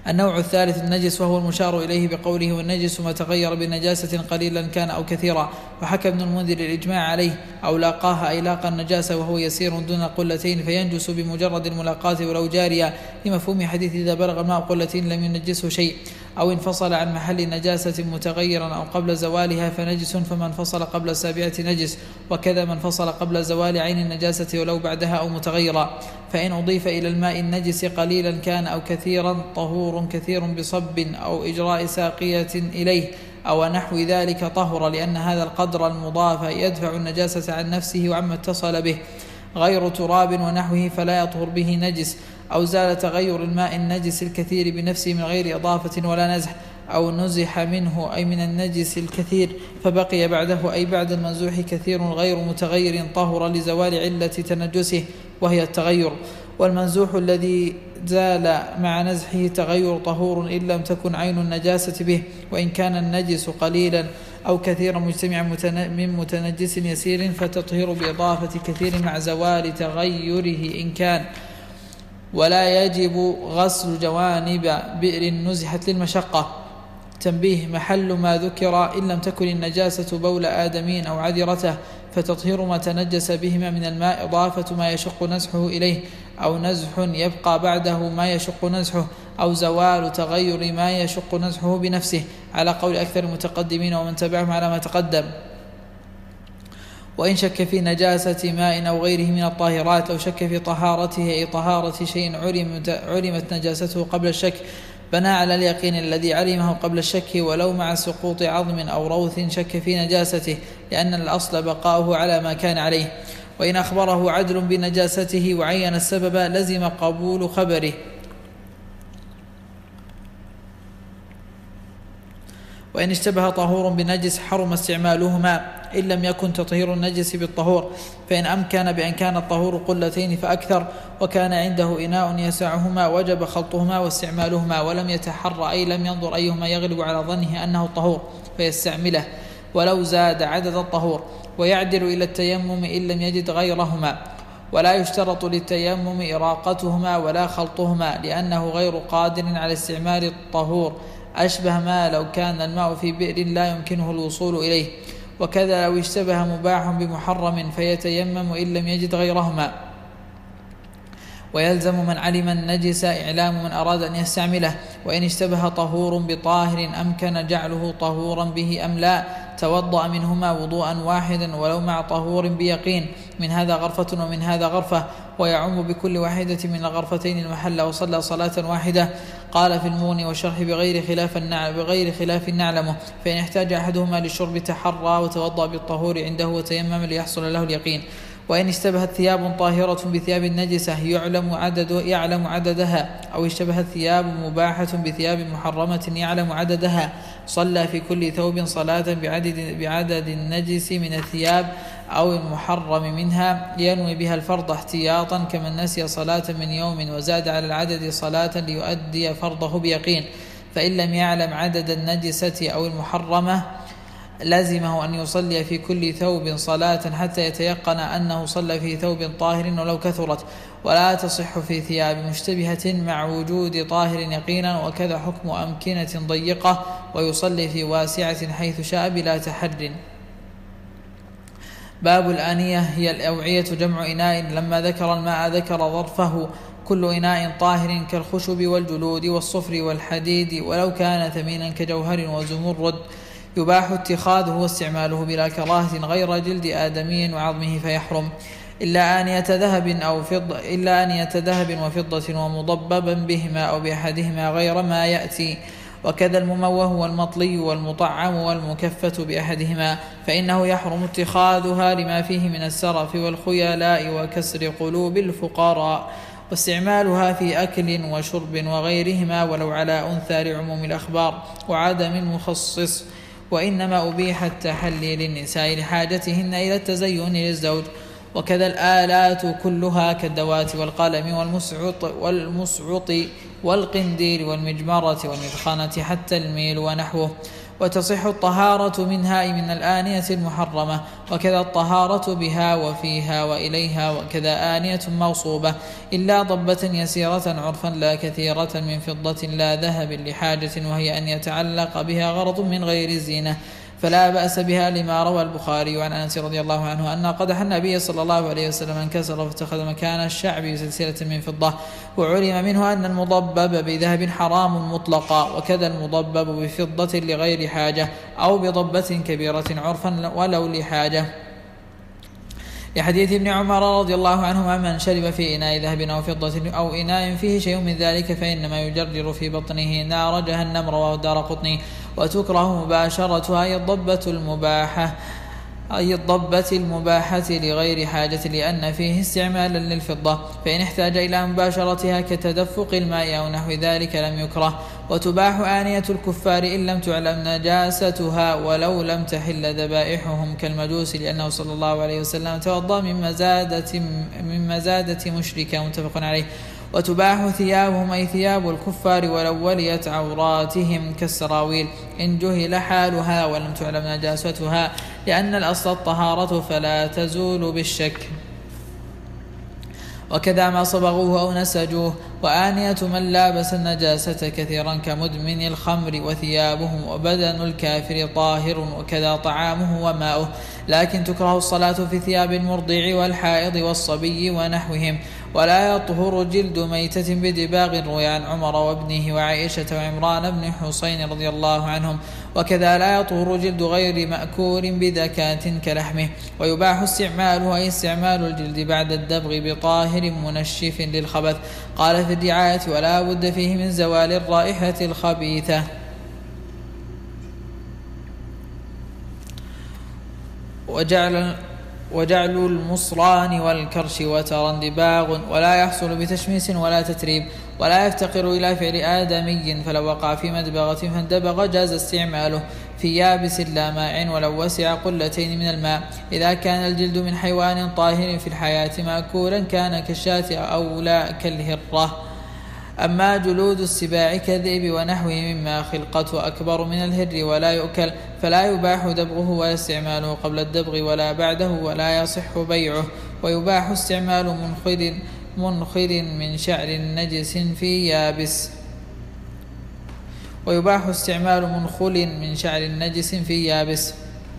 Speaker 1: النوع الثالث النجس، وهو المشار إليه بقوله والنجس ما تغير بنجاسة قليلا كان أو كثيرا، وحكى ابن المنذر الإجماع عليه. أو لاقاها أي لاقى النجاسة وهو يسير دون قلتين فينجس بمجرد الملاقاة ولو جاريا، لمفهوم حديث إذا بلغ الماء قلتين لم ينجسه شيء. أو انفصل عن محل نجاسة متغيرا أو قبل زوالها فنجس، فمن انفصل قبل السابعة نجس، وكذا من انفصل قبل زوال عين النجاسة ولو بعدها أو متغيرا. فإن أضيف إلى الماء النجس قليلا كان أو كثيرا طهور كثير بصب أو إجراء ساقية إليه أو نحو ذلك طهر، لأن هذا القدر المضاف يدفع النجاسة عن نفسه وعما اتصل به، غير تراب ونحوه فلا يطهر به نجس. أو زال تغير الماء النجس الكثير بنفسه من غير إضافة ولا نزح، أو نزح منه أي من النجس الكثير فبقي بعده أي بعد المنزوح كثير غير متغير طهر لزوال علة تنجسه وهي التغير. والمنزوح الذي زال مع نزحه تغير طهور إن لم تكن عين النجاسة به، وإن كان النجس قليلا أو كثيرا مجتمعا من متنجس يسير فتطهير بإضافة كثير مع زوال تغيره إن كان. ولا يجب غسل جوانب بئر نزحت للمشقة. تنبيه: محل ما ذكر إن لم تكن النجاسة بول آدمين أو عذرته، فتطهير ما تنجس بهما من الماء إضافة ما يشق نزحه إليه، أو نزح يبقى بعده ما يشق نزحه، أو زوال تغير ما يشق نزحه بنفسه، على قول أكثر المتقدمين ومن تبعهم على ما تقدم. وإن شك في نجاسة ماء أو غيره من الطاهرات، أو شك في طهارته أي طهارة شيء علمت نجاسته قبل الشك، بنى على اليقين الذي علمه قبل الشك ولو مع سقوط عظم أو روث شك في نجاسته، لأن الأصل بقاؤه على ما كان عليه. وإن أخبره عدل بنجاسته وعين السبب لزم قبول خبره. وإن اشتبه طهور بنجس حرم استعمالهما إن لم يكن تطهير النجس بالطهور، فإن أمكن بأن كان الطهور قلتين فأكثر وكان عنده إناء يسعهما وجب خلطهما واستعمالهما، ولم يتحرى أي لم ينظر أيهما يغلب على ظنه أنه الطهور فيستعمله ولو زاد عدد الطهور، ويعدل إلى التيمم إن لم يجد غيرهما. ولا يشترط للتيمم إراقتهما ولا خلطهما، لأنه غير قادر على استعمال الطهور، أشبه ما لو كان الماء في بئر لا يمكنه الوصول إليه. وكذا لو اشتبه مباح بمحرم فيتيمم إن لم يجد غيرهما. ويلزم من علم النجس إعلام من أراد أن يستعمله. وإن اشتبه طهور بطاهر أمكن جعله طهورا به أم لا، توضأ منهما وضوءا واحدا ولو مع طهور بيقين، من هذا غرفة ومن هذا غرفة، ويعم بكل واحدة من الغرفتين المحل، وصلى صلاة واحدة. قال في المغني والشرح بغير خلاف بغير خلاف نعلمه، فإن احتاج أحدهما للشرب تحرى وتوضأ بالطهور عنده وتيمم ليحصل له اليقين. وإن اشتبهت ثياب طاهرة بثياب نجسة يعلم عدد يعلم عددها، أو اشتبهت ثياب مباحة بثياب محرمة يعلم عددها، صلى في كل ثوب صلاة بعدد, بعدد النجس من الثياب أو المحرم منها ينوي بها الفرض احتياطا، كمن نسي صلاة من يوم وزاد على العدد صلاة ليؤدي فرضه بيقين. فإن لم يعلم عدد النجسة أو المحرمة لازمه أن يصلي في كل ثوب صلاة حتى يتيقن أنه صلى في ثوب طاهر ولو كثرت، ولا تصح في ثياب مشتبهة مع وجود طاهر يقينا. وكذا حكم أمكنة ضيقة، ويصلي في واسعة حيث شاء بلا تحر. باب الآنية هي الأوعية جمع إناء. لما ذكر الماء ذكر ظرفه، كل إناء طاهر كالخشب والجلود والصفر والحديد ولو كان ثمينا كجوهر وزمرد، يباح اتخاذه واستعماله بلا كراهة غير جلد آدمي وعظمه فيحرم، إلا آنية ذهب أو فضة إلا آنية ذهب وفضة ومضببا بهما أو بأحدهما غير ما يأتي. وكذا المموه والمطلي والمطعم والمكفة بأحدهما، فإنه يحرم اتخاذها لما فيه من السرف والخيلاء وكسر قلوب الفقراء، واستعمالها في أكل وشرب وغيرهما ولو على أنثى لعموم الأخبار وعدم المخصص. وإنما أبيح التحلي للنساء لحاجتهن إلى التزين للزوج. وكذا الآلات كلها كالدوات والقلم والمسعط والمسعط والقنديل والمجمرة والمدخنة حتى الميل ونحوه. وتصح الطهارة منها أي من الآنية المحرمة، وكذا الطهارة بها وفيها وإليها، وكذا آنية موصوبة إلا ضبة يسيرة عرفا لا كثيرة من فضة لا ذهب لحاجة، وهي أن يتعلق بها غرض من غير الزينة، فلا بأس بها، لما روى البخاري عن أنس رضي الله عنه أن قدح النبي صلى الله عليه وسلم انكسر فاتخذ مكان الشعب بسلسلة من فضة، وعلم منه أن المضبب بذهب حرام مطلقا، وكذا المضبب بفضة لغير حاجة أو بضبة كبيرة عرفا ولو لحاجة، لحديث ابن عمر رضي الله عنهما من شرب في إناء ذهب أو فضة أو إناء فيه شيء من ذلك فإنما يجرجر في بطنه نار جهنم، رواه الدارقطني. وتكره مباشرتها أي الضبة المباحة أي الضبة المباحة لغير حاجة، لأن فيه استعمالا للفضة، فإن احتاج إلى مباشرتها كتدفق الماء أو نحو ذلك لم يكره. وتباح آنية الكفار إن لم تعلم نجاستها ولو لم تحل ذبائحهم كالمجوس، لأنه صلى الله عليه وسلم توضأ من مزادة, من مزادة مشركة، متفق عليه. وتباح ثيابهم أي ثياب الكفار ولو وليت عوراتهم كالسراويل إن جهل حالها ولم تعلم نجاستها، لأن الأصل الطهارة فلا تزول بالشك. وكذا ما صبغوه أو نسجوه. وآنية من لابس النجاسة كثيرا كمدمن الخمر، وثيابهم وبدن الكافر طاهر، وكذا طعامه وماؤه، لكن تكره الصلاة في ثياب المرضع والحائض والصبي ونحوهم. ولا يطهر جلد ميتة بدباغ، روي عن عمر وابنه وعائشة وعمران بن حسين رضي الله عنهم. وكذا لا يطهر جلد غير مأكول بذكاة كلحمه. ويباح استعماله أي استعمال الجلد بعد الدبغ بطاهر منشف للخبث. قال في الرعاية ولا بد فيه من زوال الرائحة الخبيثة. وجعل وجعل المصران والكرش وترا دباغ، ولا يحصل بتشميس ولا تتريب، ولا يفتقر إلى فعل آدمي، فلو وقع في مدبغة فاندبغ جاز استعماله في يابس لا ماء ولو وسع قلتين من الماء، إذا كان الجلد من حيوان طاهر في الحياة مأكولا كان كالشاة أو لا كالهرة. أما جلود السباع كالذئب ونحوه مما خلقته أكبر من الهر ولا يؤكل، فلا يباح دبغه ولا استعماله قبل الدبغ ولا بعده، ولا يصح بيعه. ويباح استعمال منخر منخر من شعر نجس في يابس ويباح استعمال منخل من شعر نجس في يابس.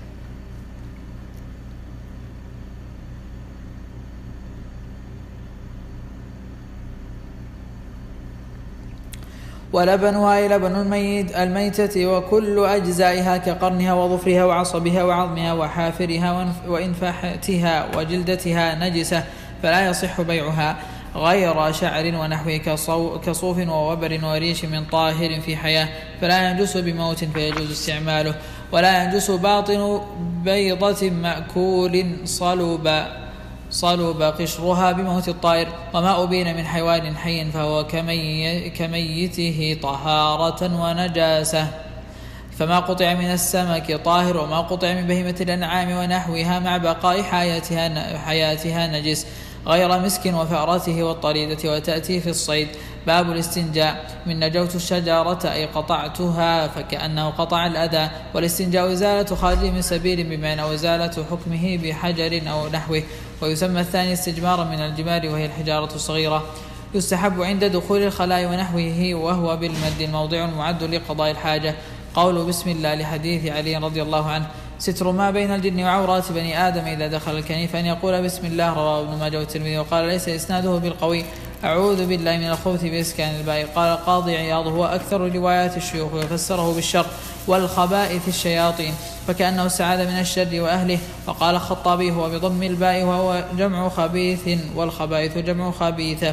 Speaker 1: ولبنها أي لبن الميت الميتة وكل أجزائها كقرنها وظفرها وعصبها وعظمها وحافرها وإنفاحتها وجلدتها نجسة، فلا يصح بيعها غير شعر ونحوه كصوف ووبر وريش من طاهر في حياة، فلا ينجس بموت فيجوز استعماله. ولا ينجس باطن بيضة مأكول صلب صلب قشرها بموت الطائر. وما أبين من حيوان حي فهو كمي كميته طهارة ونجاسة، فما قطع من السمك طاهر، وما قطع من بهيمة الأنعام ونحوها مع بقاء حياتها, حياتها نجس، غير مسك وفأرته والطريدة. وتأتي في الصيد. باب الاستنجاء. من نجوت الشجرة أي قطعتها فكأنه قطع الأذى. والاستنجاء إزالة خارج من سبيل بمعنى وإزالة حكمه بحجر أو نحوه. ويسمى الثاني استجمارا من الجمار وهي الحجارة الصغيرة. يستحب عند دخول الخلاء ونحوه وهو بالمد الموضع المعد لقضاء الحاجة. قول بسم الله لحديث علي رضي الله عنه. ستر ما بين الجن وعورات بني آدم إذا دخل الكنيف أن يقول بسم الله، رواه ابن ماجه والترمذي. وقال ليس إسناده بالقوي. أعوذ بالله من الخبث بإسكان الباء. قال القاضي عياض هو أكثر روايات الشيوخ وفسره بالشر والخبائث الشياطين، فكأنه استعاذ من الشر وأهله. وقال الخطابي هو بضم الباء وهو جمع خبيث والخبائث جمع خبيثة،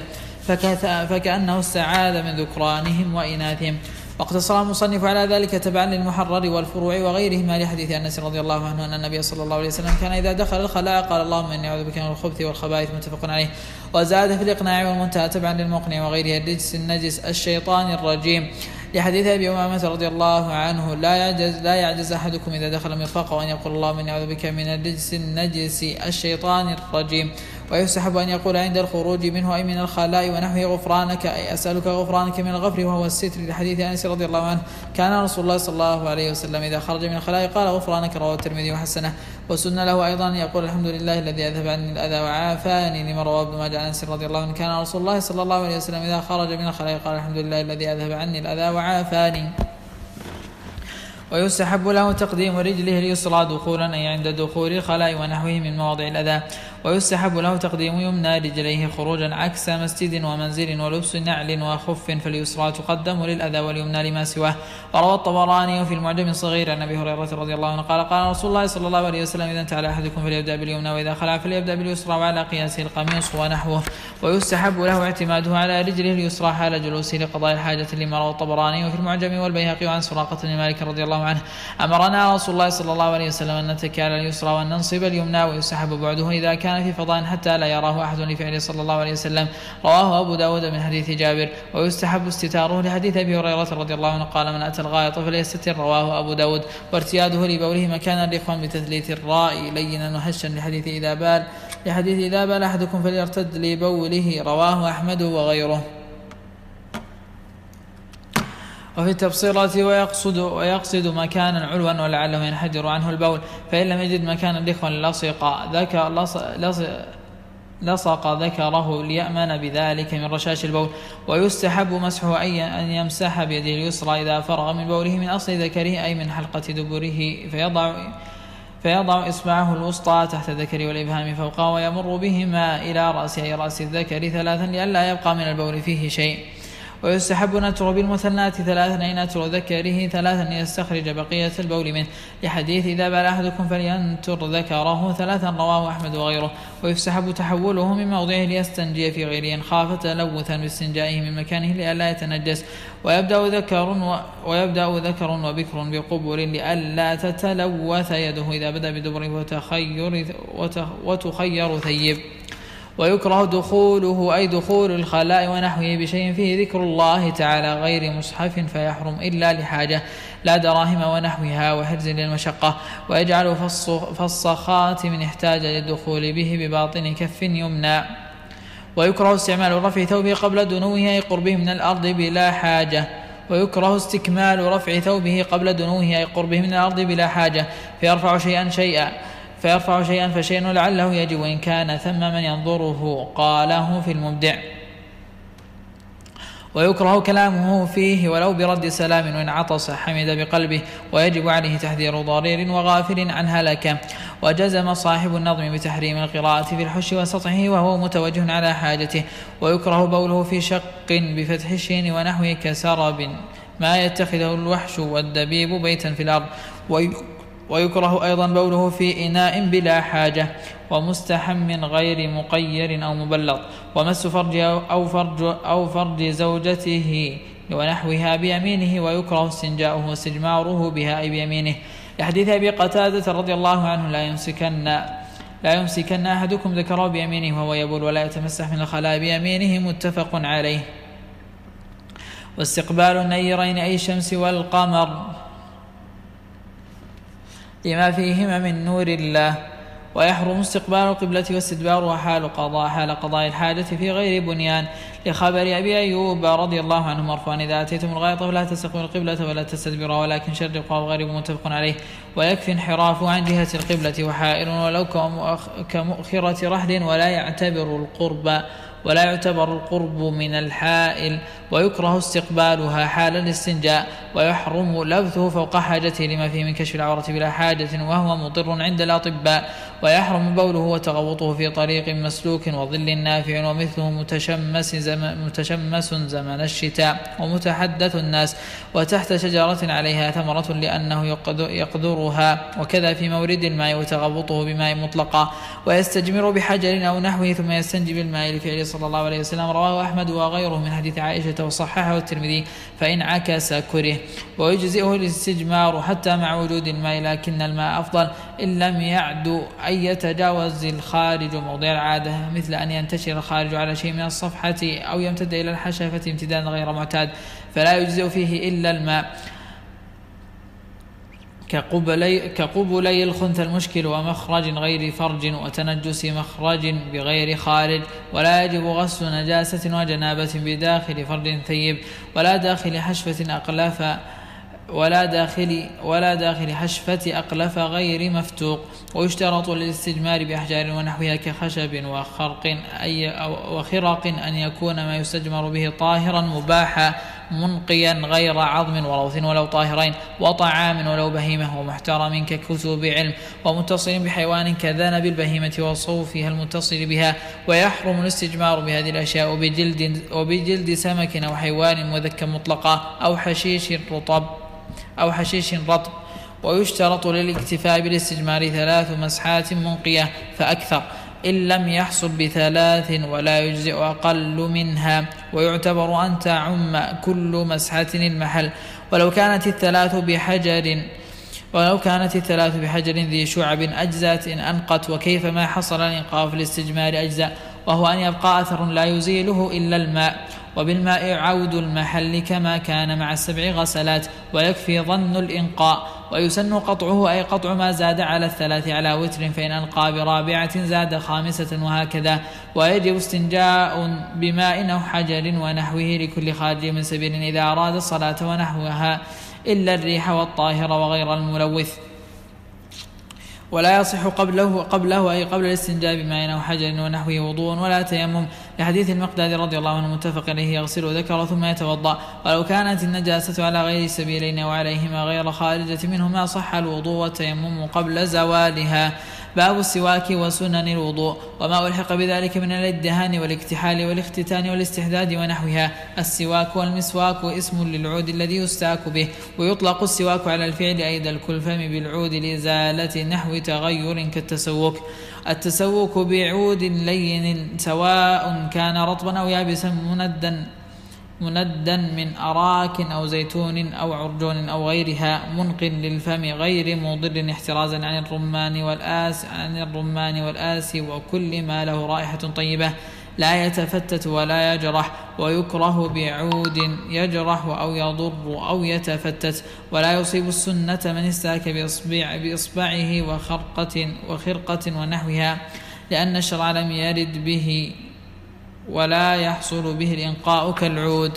Speaker 1: فكأنه استعاذ من ذكرانهم وإناثهم. واقتصر المصنف على ذلك تبعا للمحرر والفروع وغيرهما لحديث أنس رضي الله عنه أن النبي صلى الله عليه وسلم كان إذا دخل الخلاء قال اللهم إني أعوذ بك من الخبث والخبائث، متفق عليه. وزاد في الإقناع والمنتهى تبعا للمقنع وغيره الرجس النجس الشيطان الرجيم لحديث أبي أمامة رضي الله عنه لا يعجز, لا يعجز أحدكم إذا دخل مرفقه وأن يقول اللهم إني أعوذ بك من الرجس النجس الشيطان الرجيم. ويستحب أن يقول عند الخروج منه أي من الخلاء ونحوه غفرانك أي أسألك غفرانك من الغفر وهو الستر، لحديث أنس رضي الله عنه كان رسول الله صلى الله عليه وسلم إذا خرج من الخلاء قال غفرانك، رواه الترمذي وحسنه. وسن له أيضا أن يقول الحمد لله الذي أذهب عني الأذى وعافاني، لما رواه ابن ماجه عن أنس رضي الله عنه كان رسول الله صلى الله عليه وسلم إذا خرج من الخلاء قال الحمد لله الذي أذهب عني الأذى وعافاني. ويستحب له تقديم رجله اليسرى دخولا أي عند دخول الخلاء ونحوه من مواضع الأذى، ويستحب له تقديم يمنى رجليه خروجا عكس مسجد ومنزل ولبس نعل وخف، فاليسرى تقدم للأذى واليمنى لما سواه. وروى الطبراني في المعجم الصغير عن أبي هريرة رضي الله عنه قال قال رسول الله صلى الله عليه وسلم إذا انتعل أحدكم فليبدأ باليمنى وإذا خلع فليبدأ باليسرى، وعلى قياسه القميص ونحوه. ويستحب له اعتماده على رجله اليسرى حال جلوسه لقضاء الحاجة، لما روى الطبراني في المعجم والبيهقي عن سراقة بن مالك رضي الله عنه أمرنا رسول الله صلى الله عليه وسلم أن نتكي على اليسرى وأن ننصب اليمنى، ويستحب بعده إذا كان في فضاء حتى لا يراه أحد لفعله صلى الله عليه وسلم، رواه أبو داود من حديث جابر. ويستحب استتاره لحديث أبي هريرة رضي الله عنه قال من أتى الغائط فليستتر، رواه أبو داود. وارتياده لبوله مكانا الإخوان بتثليث الراء لينا وهشا، لحديث إذا بال لحديث إذا بال أحدكم فليرتد لبوله، رواه أحمد وغيره. وفي التبصيرة ويقصد, ويقصد مكانا علوا ولعله ينحدر عنه البول، فإن لم يجد مكانا لخوا لصق ذكر لصق, لصق ذكره ليأمن بذلك من رشاش البول. ويستحب مسحه أن يمسح بيده اليسرى إذا فرغ من بوله من أصل ذكره أي من حلقة دبره، فيضع فيضع إصبعه الوسطى تحت ذكره والإبهام فوقه ويمر بهما إلى رأسه أي رأس الذكر ثلاثا لئلا يبقى من البول فيه شيء. ويستحب نتر بالمثنات ثلاثا أي نتر ذكره ثلاثا ليستخرج بقية البول منه، لحديث إذا بال أحدكم فلينتر ذكره ثلاثا، رواه أحمد وغيره. ويستحب تحوله من موضعه ليستنجي في غيره إن خاف تلوثا باستنجائه من مكانه لئلا يتنجس. ويبدأ ذكر و... ويبدأ ذكر وبكر بقبل لئلا تتلوث يده إذا بدأ بدبره وتخير وت... وتخير ثيب. ويكره دخوله أي دخول الخلاء ونحوه بشيء فيه ذكر الله تعالى غير مصحف فيحرم إلا لحاجة لا دراهم ونحوها وحرز للمشقة. ويجعل فص خاتم احتاج للدخول به بباطن كف يمنى. ويكره استعمال رفع ثوبه قبل دنوه أي قربه من الأرض بلا حاجة. ويكره استكمال رفع ثوبه قبل دنوه أي قربه من الأرض بلا حاجة، فيرفع شيئا شيئا فيرفع شيئا فشيء لعله يجب وإن كان ثم من ينظره، قاله في المبدع. ويكره كلامه فيه ولو برد سلام وإن عطس حمد بقلبه، ويجب عليه تحذير ضرير وغافل عن هلكه. وجزم صاحب النظم بتحريم القراءة في الحش وسطحه وهو متوجه على حاجته. ويكره بوله في شق بفتح الشين ونحوه كسرب ما يتخذه الوحش والدبيب بيتا في الأرض. ويكره أيضا بوله في إناء بلا حاجة ومستحم غير مقير أو مبلط، ومس فرج أو فرج, أو فرج زوجته ونحوها بيمينه. ويكره استنجاؤه واستجماره بها أي بيمينه، لحديث أبي قتادة رضي الله عنه لا يمسكن لا يمسكن أحدكم ذكره بيمينه وهو يبول ولا يتمسح من الخلاء بيمينه، متفق عليه. واستقبال النيرين أي الشمس والقمر لما فيهما من نور الله. ويحرم استقبال القبلة واستدبارها حال قضاء حال قضاء الحاجة في غير بنيان، لخبر أبي أيوب رضي الله عنه مرفوعا إذا أتيتم الغائط فلا تستقبلوا القبلة ولا تستدبروا ولكن شرقوا أو غربوا، متفق عليه. ويكفي انحرافه عن جهة القبلة وحائر ولو كمؤخرة رحل ولا يعتبر القرب ولا يعتبر القرب من الحائل. ويكره استقبالها حال الاستنجاء، ويحرم لبثه فوق حاجته لما فيه من كشف العورة بلا حاجة وهو مضر عند الأطباء. ويحرم بوله وتغوطه في طريق مسلوك وظل نافع، ومثله متشمس زمن, متشمس زمن الشتاء ومتحدث الناس وتحت شجرة عليها ثمرة لأنه يقدرها، وكذا في مورد الماء وتغوطه بماء مطلقا. ويستجمر بحجر أو نحوه ثم يستنجي بالماء لفعله صلى الله عليه وسلم، رواه أحمد وغيره من حديث عائشة وصححه الترمذي، فإن عكس كره. ويجزئه الاستجمار حتى مع وجود الماء، لكن الماء أفضل إن لم يعد أن يتجاوز الخارج موضع العادة، مثل أن ينتشر الخارج على شيء من الصفحة أو يمتد إلى الحشفة امتدادا غير معتاد، فلا يجزئ فيه إلا الماء. كقبلي, كقبلي الخنث المشكل ومخرج غير فرج وتنجس مخرج بغير خارج. ولا يجب غسل نجاسة وجنابة بداخل فرج ثيب ولا داخل حشفة أقلف ولا داخل ولا داخل حشفة أقلف غير مفتوق. ويشترط للاستجمار بأحجار ونحوها كخشب وخرق أي أو وخرق أن يكون ما يستجمر به طاهرا مباحا منقيا غير عظم وروث ولو طاهرين وطعام ولو بهيمة ومحترم ككتب علم ومتصل بحيوان كذنب البهيمة وصوفها المتصل بها. ويحرم الاستجمار بهذه الأشياء وبجلد, وبجلد سمك أو حيوان مذكى مطلقا أو حشيش رطب أو حشيش رطب. ويشترط للاكتفاء بالاستجمار ثلاث مسحات منقية فأكثر إن لم يحصل بثلاث ولا يجزئ أقل منها. ويعتبر أن تعم كل مسحة المحل ولو كانت الثلاث بحجر ولو كانت الثلاث بحجر ذي شعب أجزات إن أنقت. وكيف ما حصل الإنقاء في الاستجمار أجزاء وهو أن يبقى أثر لا يزيله إلا الماء. وبالماء عود المحل كما كان مع السبع غسلات ويكفي ظن الإنقاء. ويسن قطعه أي قطع ما زاد على الثلاث على وتر فإن ألقى برابعة زاد خامسة وهكذا. ويجب استنجاء بماء أو حجر ونحوه لكل خارج من سبيل إذا أراد الصلاة ونحوها إلا الريح والطاهر وغير الملوث. ولا يصح قبله قبله أي قبل الاستنجاء بماء أو حجر ونحوه وضوء ولا تيمم لحديث المقداد رضي الله عنه متفق عليه يغسل ذكره ثم يتوضأ. ولو كانت النجاسة على غير سبيلين وعليهما غير خارجة منهما صح الوضوء والتيمم قبل زوالها. باب السواك وسنن الوضوء وما ألحق بذلك من الادهان والاكتحال والاختتان والاستحداد ونحوها. السواك والمسواك اسم للعود الذي يستاك به. ويطلق السواك على الفعل أيضا الكلفم بالعود لإزالة نحو تغير كالتسوك. التسوك بعود لين سواء كان رطبا أو يابسا مندا مندا من أراك أو زيتون أو عرجون أو غيرها منق للفم غير مضر احترازا عن الرمان والآس عن الرمان والآس وكل ما له رائحة طيبة لا يتفتت ولا يجرح. ويكره بعود يجرح أو يضر أو يتفتت. ولا يصيب السنة من استاك بإصبع بإصبعه وخرقة وخرقة ونحوها لأن الشرع لم يرد به ولا يحصل به الإنقاء كالعود.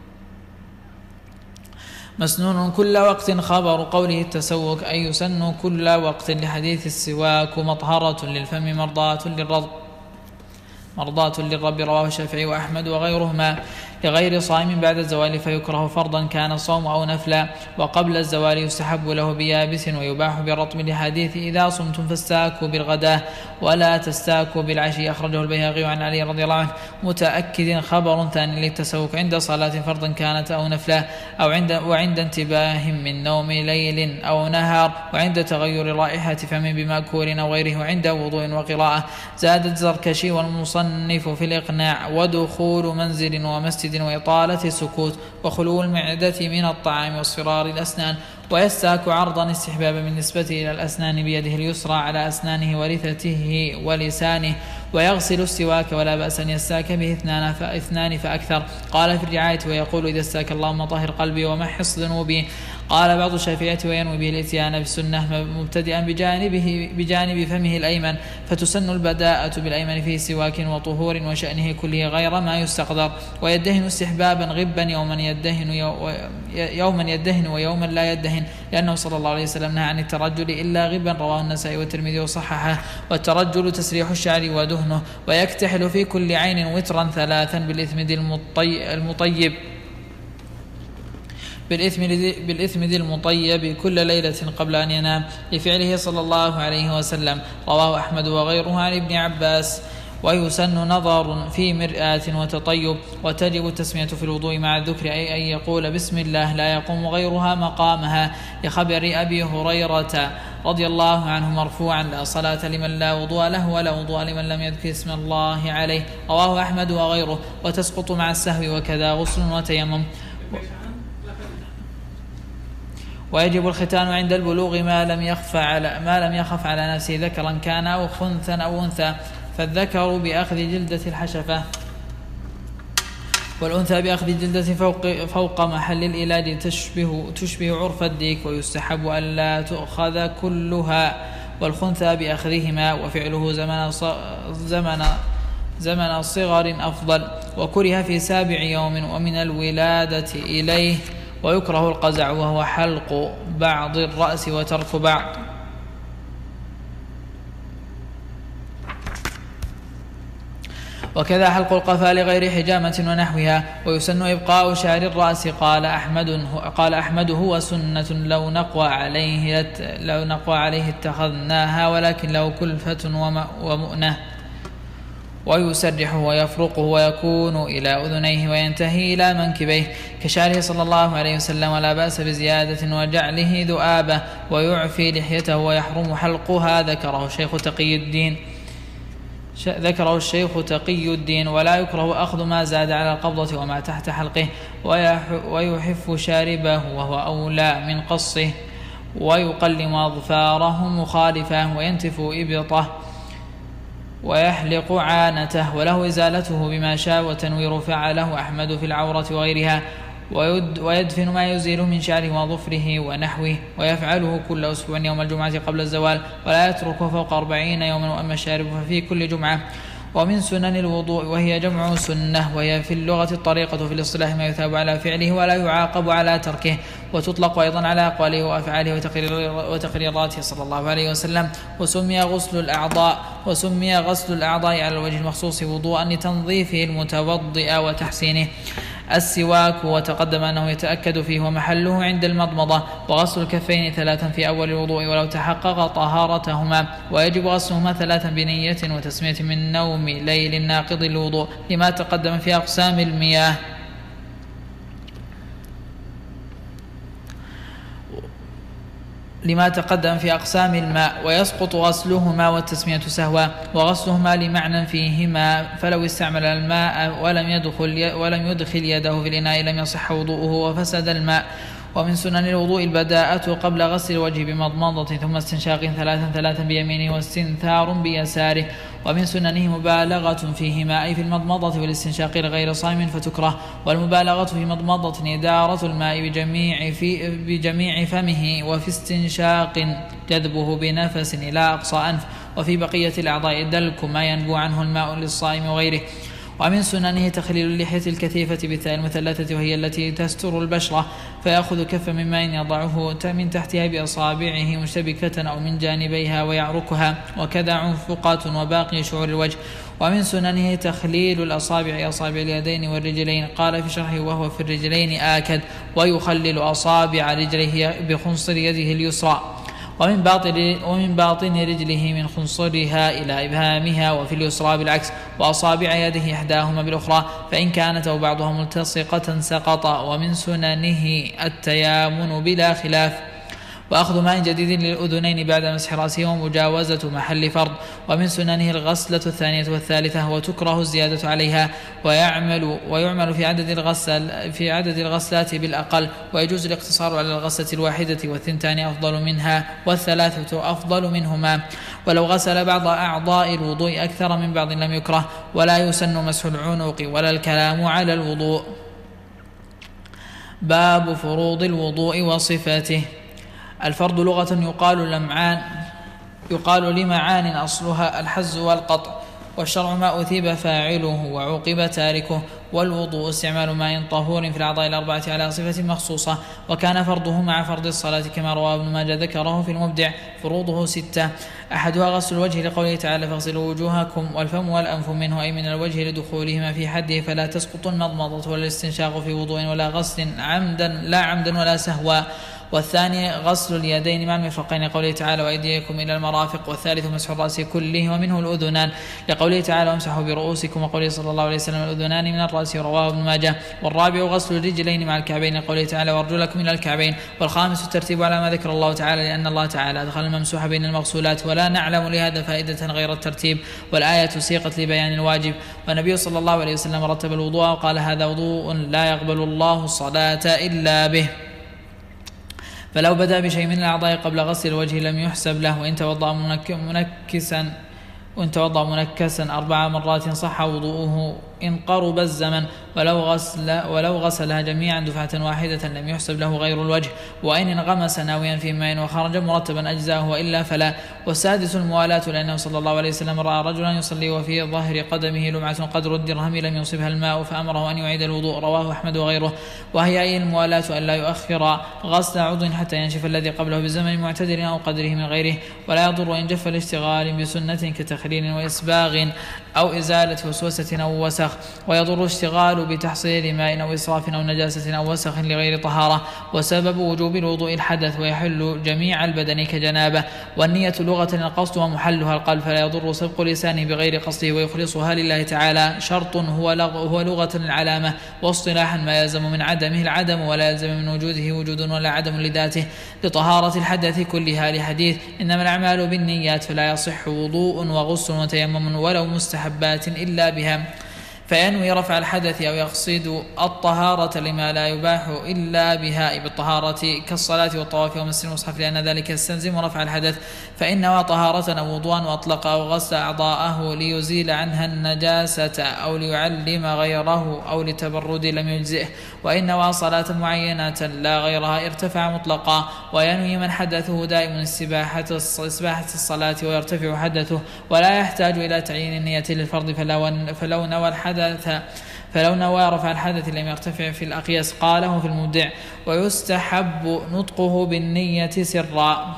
Speaker 1: مسنون كل وقت خبر قوله التسوك أي يسن كل وقت لحديث السواك مطهرة للفم مرضاة للرب مرضاة للرب رواه الشافعي وأحمد وغيرهما. لغير صائم بعد الزوال فيكره فرضا كان صوم أو نفلا. وقبل الزوال يستحب له بيابس ويباح برطب لحديث إذا صمتم فاستاكوا بالغداة ولا تستاكوا بالعشي أخرجه البيهقي عن علي رضي الله عنه متأكد خبر ثاني للتسوك عند صلاة فرضا كانت أو نفلا أو عند وعند انتباه من نوم ليل أو نهار وعند تغير رائحة فم بمأكول أو غيره وعند وضوء وقراءة. زاد الزركشي والمصنف في الإقناع ودخول منزل ومسجد وإطالة السكوت وخلو المعدة من الطعام واصفرار الأسنان. ويستاك عرضا استحبابا بالنسبة إلى الأسنان بيده اليسرى على أسنانه ورثته ولسانه. ويغسل السواك ولا بأس أن يستاك به اثنان فاثنان فأكثر. قال في الرعاية ويقول إذا استاك اللهم طهر قلبي ومحص ذنوبي. قال بعض الشافعية وينوي به الاتيان بالسنة مبتدئا بجانبه بجانب فمه الأيمن فتسن البداءة بالأيمن فيه سواك وطهور وشأنه كله غير ما يستقدر. ويدهن استحبابا غبا يوما يدهن يوما يدهن ويوما لا يدهن لأنه صلى الله عليه وسلم نهى عن الترجل إلا غبا رواه النسائي والترمذي وصححه. والترجل تسريح الشعر ودهنه. ويكتحل في كل عين وترا ثلاثا بالإثمد المطيب بالإثمد المطيب كل ليلة قبل أن ينام لفعله صلى الله عليه وسلم رواه أحمد وغيره عن ابن عباس. ويسن نظر في مرآة وتطيب. وتجب التسمية في الوضوء مع الذكر أي أن يقول بسم الله لا يقوم غيرها مقامها لخبر أبي هريرة رضي الله عنه مرفوعا لا صلاة لمن لا وضوء له ولا وضوء لمن لم يذكر اسم الله عليه رواه أحمد وغيره. وتسقط مع السهو وكذا غسل وتيمم. ويجب الختان عند البلوغ ما لم يخف على ما لم يخف على نفسه ذكرا كان أو خنثا أو أنثى فالذكر بأخذ جلدة الحشفة. والأنثى بأخذ الجلدة فوق, فوق محل الإيلاد تشبه, تشبه عرف الديك، ويستحب ألا تؤخذ كلها، والخنثى بأخذهما، وفعله زمن, زمن, زمن صغر أفضل، وكره في سابع يوم ومن الولادة إليه، ويكره القزع وهو حلق بعض الرأس وترك بعض. وكذا حلق القفا لغير حجامة ونحوها، ويسن إبقاء شعر الرأس. قال أحمد, قال أحمد هو سنة لو نقوى عليه, لو نقوى عليه اتخذناها، ولكن له كلفة ومؤنة. ويسرحه ويفرقه ويكون إلى أذنيه وينتهي إلى منكبيه كشعره صلى الله عليه وسلم، ولا بأس بزيادة وجعله ذؤابة، ويعفي لحيته ويحرم حلقها. ذكره الشيخ تقي الدين ذكره الشيخ تقي الدين ولا يكره أخذ ما زاد على القبضة وما تحت حلقه، ويحف شاربه وهو أولى من قصه، ويقلم أظفاره مخالفة، وينتف إبطه، ويحلق عانته، وله إزالته بما شاء، وتنوير فعله أحمد في العورة وغيرها، ويدفن ما يزيل من شعره وظفره ونحوه، ويفعله كل أسبوع يوم الجمعة قبل الزوال، ولا يترك فوق أربعين يوما، وأما الشارب ففي كل جمعة. ومن سنن الوضوء، وهي جمع سنة، وهي في اللغة الطريقة، في الاصطلاح ما يثاب على فعله ولا يعاقب على تركه، وتطلق أيضا على أقواله وأفعاله وتقريراته صلى الله عليه وسلم. وسمي غسل الأعضاء وسمي غسل الأعضاء على الوجه المخصوص وضوءا لتنظيفه المتوضئ وتحسينه. السواك، وتقدم أنه يتأكد فيه ومحله عند المضمضة. وغسل الكفين ثلاثا في أول الوضوء ولو تحقق طهارتهما، ويجب غسلهما ثلاثا بنية وتسمية من نوم ليل ناقض الوضوء، لما تقدم في أقسام المياه. لما تقدم في أقسام الماء، ويسقط غسلهما والتسمية سهوا، وغسلهما لمعنى فيهما، فلو استعمل الماء ولم يدخل, ولم يدخل يده في الإناء لم يصح وضوءه وفسد الماء. ومن سنن الوضوء البداءة قبل غسل الوجه بمضمضة، ثم استنشاق ثلاثا ثلاثا بيمينه واستنثار بيساره. ومن سننه مبالغة فيهما، أي في المضمضة والاستنشاق لغير صائم فتكره. والمبالغة في مضمضة إدارة الماء بجميع, في بجميع فمه، وفي استنشاق جذبه بنفس إلى أقصى أنف. وفي بقية الأعضاء دلك ما ينبو عنه الماء للصائم وغيره. ومن سننه تخليل اللحية الكثيفة بالثاء المثلثة، وهي التي تستر البشرة، فيأخذ كف من ماء يضعه من تحتها بأصابعه مشتبكة أو من جانبيها ويعركها، وكذا عنفقات وباقي شعور الوجه. ومن سننه تخليل الأصابع، أصابع اليدين والرجلين. قال في شرحه وهو في الرجلين آكد، ويخلل أصابع رجليه بخنصر يده اليسرى، ومن باطن, ومن باطن رجله من خنصرها إلى إبهامها، وفي اليسرى بالعكس، وأصابع يده إحداهما بالأخرى، فإن كانت أو بعضها ملتصقة سقط. ومن سننه التيامن بلا خلاف، وأخذ ماء جديد للأذنين بعد مسح رأسه، ومجاوزة محل فرض. ومن سننه الغسلة الثانية والثالثة، وتكره الزيادة عليها، ويعمل ويعمل في عدد الغسل في عدد الغسلات بالأقل، ويجوز الاقتصار على الغسلة الواحدة، والثنتان أفضل منها، والثلاثة أفضل منهما. ولو غسل بعض أعضاء الوضوء أكثر من بعض لم يكره. ولا يسن مسح العنق ولا الكلام على الوضوء. باب فروض الوضوء وصفاته. الفرض لغة يقال لمعان يقال لمعان أصلها الحز والقطع، والشرع ما أثيب فاعله وعوقب تاركه. والوضوء استعمال ماء طهور في الأعضاء الأربعة على صفة مخصوصة، وكان فرضه مع فرض الصلاة كما رواه ابن ماجه ذكره في المبدع. فروضه ستة: أحدها غسل الوجه لقوله تعالى فاغسلوا وجوهكم، والفم والأنف منه، أي من الوجه لدخولهما في حده، فلا تسقط المضمضة ولا الاستنشاق في وضوء ولا غسل عمدا لا عمدا ولا سهوا. والثاني غسل اليدين مع المرفقين لقوله تعالى وأيديكم إلى المرافق. والثالث مسح الرأس كله ومنه الأذنان لقوله تعالى وامسحوا برؤوسكم، وقوله صلى الله عليه وسلم الأذنان من الرأس، رواه ابن ماجه. والرابع غسل الرجلين مع الكعبين لقوله تعالى وارجلكم إلى الكعبين. والخامس الترتيب على ما ذكر الله تعالى، لأن الله تعالى أدخل الممسوح بين المغسولات، ولا نعلم لهذا فائدة غير الترتيب، والآية سيقت لبيان الواجب. والنبي صلى الله عليه وسلم رتب الوضوء وقال هذا وضوء لا يقبل الله الصلاة إلا به. فلو بدأ بشيء من الأعضاء قبل غسل الوجه لم يحسب له، وإن توضأ منكسا وإن توضأ منكسا أربع مرات صح وضوءه إن قرب الزمن، ولو غسل ولو غسلها جميعا دفعة واحدة لم يحسب له غير الوجه، وإن انغمس ناويا في ماء وخرج مرتبا أجزاه وإلا فلا. والسادس الموالاة، لأنه صلى الله عليه وسلم رأى رجلا يصلي وفي ظهر قدمه لمعة قدر الدرهم لم يصبها الماء فأمره أن يعيد الوضوء، رواه أحمد وغيره. وهي أي الموالاة أن لا يؤخر غسل عضو حتى ينشف الذي قبله بزمن معتدل أو قدره من غيره، ولا يضر إن جف الاشتغال بسنة كتخليل وإسباغ أو إزالة وسوسة أو وسخ، ويضر اشتغال بتحصيل ماء أو إسراف أو نجاسة أو وسخ لغير طهارة. وسبب وجوب الوضوء الحدث، ويحل جميع البدن كجنابه. والنية لغة القصد ومحلها القلب، فلا يضر سبق لسانه بغير قصده ويخلصها لله تعالى. شرط هو هو لغة العلامة، واصطلاحا ما يلزم من عدمه العدم ولا يلزم من وجوده وجود ولا عدم لذاته، لطهارة الحدث كلها، لحديث إنما الأعمال بالنيات، فلا يصح وضوء وغسل وتيمم ولو مستحبات إلا بها. فينوي رفع الحدث أو يقصد الطهارة لما لا يباح إلا بها بالطهارة كالصلاة والطواف ومس المصحف، لأن ذلك يستلزم رفع الحدث. فإن نوى طهارة أو وضوءا وأطلق أو غسل أعضاءه ليزيل عنها النجاسة أو ليعلم غيره أو لتبرد لم يجزئه. وإن نوى صلاة معينة لا غيرها ارتفع مطلقا. وينوي من حدثه دائم استباحة الصلاة ويرتفع حدثه، ولا يحتاج إلى تعيين النية للفرض، فلو نوى الحدث فلو نوى رفع الحدث لم يرتفع في الأقيس. قاله في المبدع: ويستحب نطقه بالنية سرا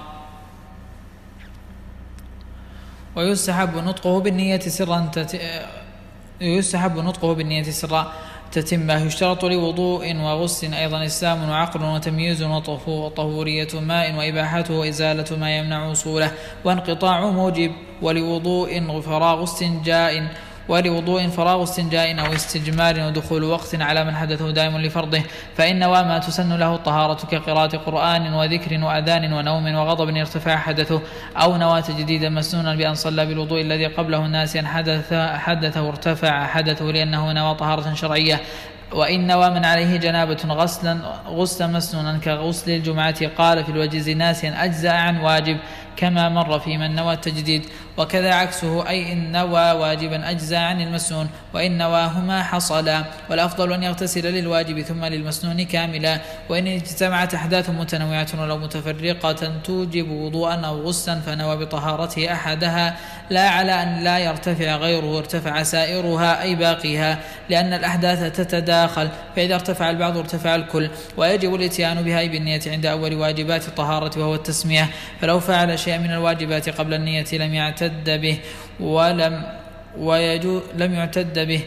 Speaker 1: ويستحب نطقه بالنية سرا يستحب نطقه بالنية سرا تتمه. يشترط لوضوء وغسل أيضا إسلام وعقل وتمييز وطهورية ماء وإباحته وإزالة ما يمنع وصوله وانقطاع موجب. ولوضوء فراغ استنجاء ولوضوء فراغ استنجاء أو استجمار ودخول وقت على من حدثه دائم لفرضه، فإن وما تسن له الطهارة كقراءة قرآن وذكر وأذان ونوم وغضب ارتفع حدثه، أو نوى تجديدا مسنونا بأن صلى بالوضوء الذي قبله ناسيا حدث حدثه ارتفع حدثه لأنه نوى طهارة شرعية. وإن نوى من عليه جنابة غسلا غسلا مسنونا كغسل الجمعة قال في الوجز ناسيا أجزأ عن واجب، كما مر في من نوى التجديد. وكذا عكسه، أي إن نوى واجبا أجزى عن المسنون، وإن نواهما حصلا. والأفضل أن يغتسل للواجب ثم للمسنون كاملا. وإن اجتمعت أحداث متنوعة ولو متفرقة توجب وضوءا أو غسلا فنوى بطهارته أحدها لا على أن لا يرتفع غيره ارتفع سائرها أي باقيها، لأن الأحداث تتداخل، فإذا ارتفع البعض ارتفع الكل. ويجب الاتيان بها بالنية عند أول واجبات الطهارة وهو التسمية، فلو فعل شيئا من الواجبات قبل النية لم يعتد به ولم ويجوز لم يعتد به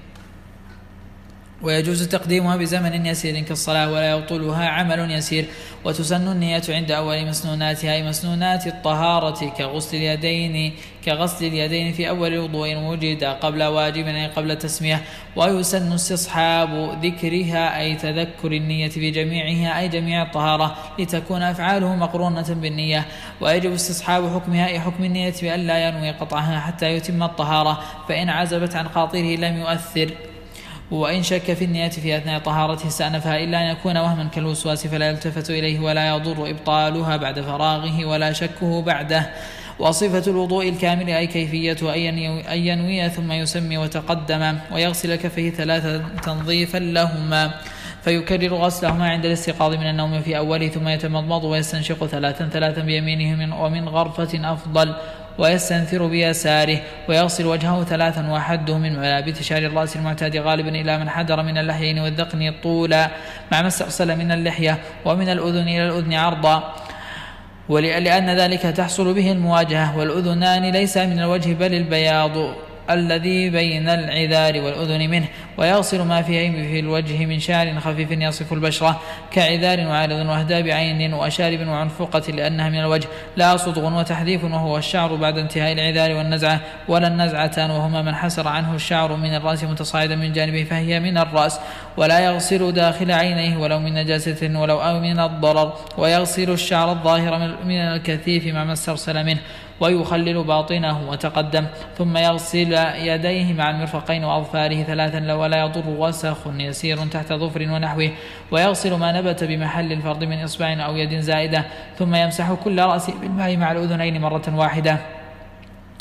Speaker 1: ويجوز تقديمها بزمن يسير كالصلاة ولا يبطلها عمل يسير. وتسن النية عند أول مسنوناتها أي مسنونات الطهارة كغسل اليدين كغسل اليدين في أول وضوء وجد قبل واجب أي قبل التسمية. ويسن استصحاب ذكرها أي تذكر النية في جميعها أي جميع الطهارة لتكون أفعاله مقرونة بالنية. ويجب استصحاب حكمها أي حكم النية بأن لا ينوي قطعها حتى يتم الطهارة، فإن عزبت عن خاطره لم يؤثر. وإن شك في النية في أثناء طهارته استأنفها إلا أن يكون وهما كالوسواس فلا يلتفت إليه ولا يضر إبطالها بعد فراغه ولا شكه بعده. وصفة الوضوء الكامل أي كيفية أن ينوي ثم يسمي وتقدم ويغسل كفيه ثلاثة تنظيفا لهما، فيكرر غسلهما عند الاستيقاظ من النوم في أوله، ثم يتمضمض ويستنشق ثلاثا ثلاثا بيمينه ومن غرفة أفضل ويستنثر بيساره، ويغسل وجهه ثلاثا وحده من ملابس شعر الرأس المعتاد غالبا إلى من حدر من اللحيين والذقن طولا مع ما استأصل من اللحية، ومن الأذن إلى الأذن عرضا، ولأن ذلك تحصل به المواجهة. والأذنان ليس من الوجه بل البياض الذي بين العذار والأذن منه. ويغسل ما فيه في الوجه من شعر خفيف يصف البشرة كعذار وعارض وأهداب عين وأشارب وعنفقة لأنها من الوجه، لا صدغ وتحذيف وهو الشعر بعد انتهاء العذار والنزعة، ولا النزعتان وهما من حسر عنه الشعر من الرأس متصاعدا من جانبه فهي من الرأس. ولا يغسل داخل عينيه ولو من نجاسة ولو أو من الضرر. ويغسل الشعر الظاهر من الكثيف مع ما استرسل منه ويخلل باطنه وتقدم، ثم يغسل يديه مع المرفقين وأظفاره ثلاثا ولا يضر وسخ يسير تحت ظفر ونحوه. ويغسل ما نبت بمحل الفرض من إصبع أو يد زائدة، ثم يمسح كل رأسه بالماء مع الأذنين مرة واحدة،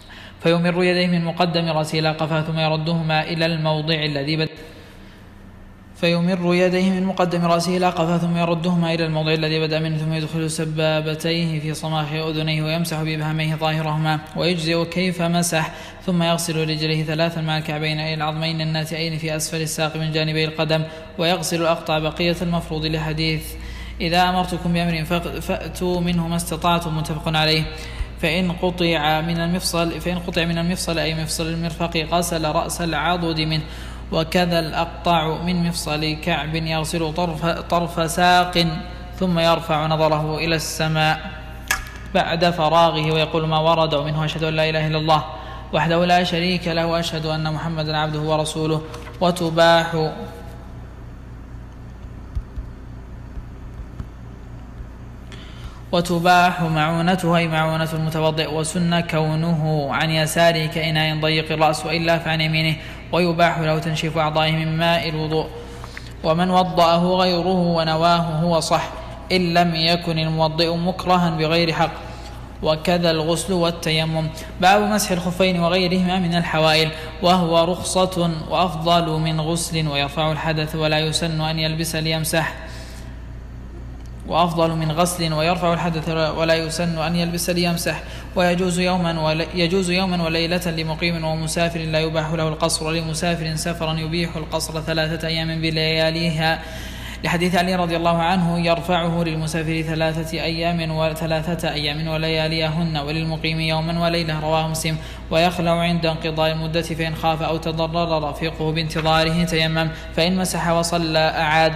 Speaker 1: فيمر يديه من مقدم رأسه إلى قفاه ثم يردهما إلى الموضع الذي بدأ فيمر يديه من مقدم رأسه إلى قفاه ثم يردهما إلى الموضع الذي بدأ منه ثم يدخل سبابتيه في صماخ أذنيه ويمسح بإبهاميه ظاهرهما ويجزئ كيف مسح ثم يغسل رجليه ثلاثا مع الكعبين أي العظمين الناتئين في أسفل الساق من جانبي القدم ويغسل الأقطع بقية المفروض لحديث إذا أمرتكم بأمر فأتوا منه ما استطعتم متفق عليه. فإن قطع من المفصل فإن قطع من المفصل أي مفصل المرفق غسل رأس العضد منه وكذا الأقطع من مفصل كعب يغسل طرف, طرف ساق ثم يرفع نظره إلى السماء بعد فراغه ويقول ما ورد ومنه أشهد أن لا إله إلا الله وحده لا شريك له وأشهد أن محمدا عبده ورسوله. وتباح وتباح معونته أي معونة المتوضئ وسن كونه عن يساره كإناء ضيق الرأس وإلا فعن يمينه ويباح له تنشيف أعضائه من ماء الوضوء ومن وضأه غيره ونواه هو صح إن لم يكن الموضئ مكرها بغير حق وكذا الغسل والتيمم. باب مسح الخفين وغيرهما من الحوائل وهو رخصة وأفضل من غسل ويرفع الحدث ولا يسن أن يلبس ليمسح وأفضل من غسل ويرفع الحدث ولا يسن أن يلبس ليمسح ويجوز يوما يجوز يوما وليلة لمقيم ومسافر لا يباح له القصر ولمسافر سفرا يبيح القصر ثلاثة أيام بلياليها لحديث علي رضي الله عنه يرفعه للمسافر ثلاثة أيام وثلاثة أيام ولياليهن وللمقيم يوما وليلة رواه مسلم. ويخلع عند انقضاء المدة فإن خاف أو تضرر رفيقه بانتظاره تيمم فإن مسح وصلى أعاد.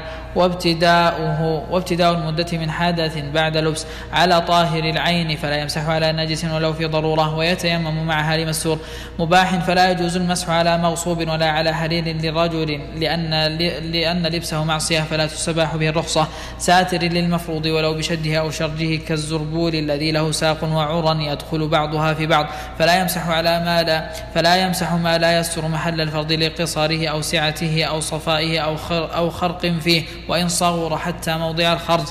Speaker 1: وابتداؤه وابتداء المدة من حدث بعد لبس على طاهر العين فلا يمسح على نجس ولو في ضرورة ويتيمم معها لمسور. مباح فلا يجوز المسح على مغصوب ولا على حرير للرجل لأن, لأن لبسه معصية فلا تستباح به الرخصة. ساتر للمفروض ولو بشده أو شرجه كالزربول الذي له ساق وعرى يدخل بعضها في بعض فلا يمسح على ما لا فلا يمسح ما لا يستر محل الفرض لقصاره أو سعته أو صفائه أو خر أو خرق فيه وإن صغر حتى موضع الخرز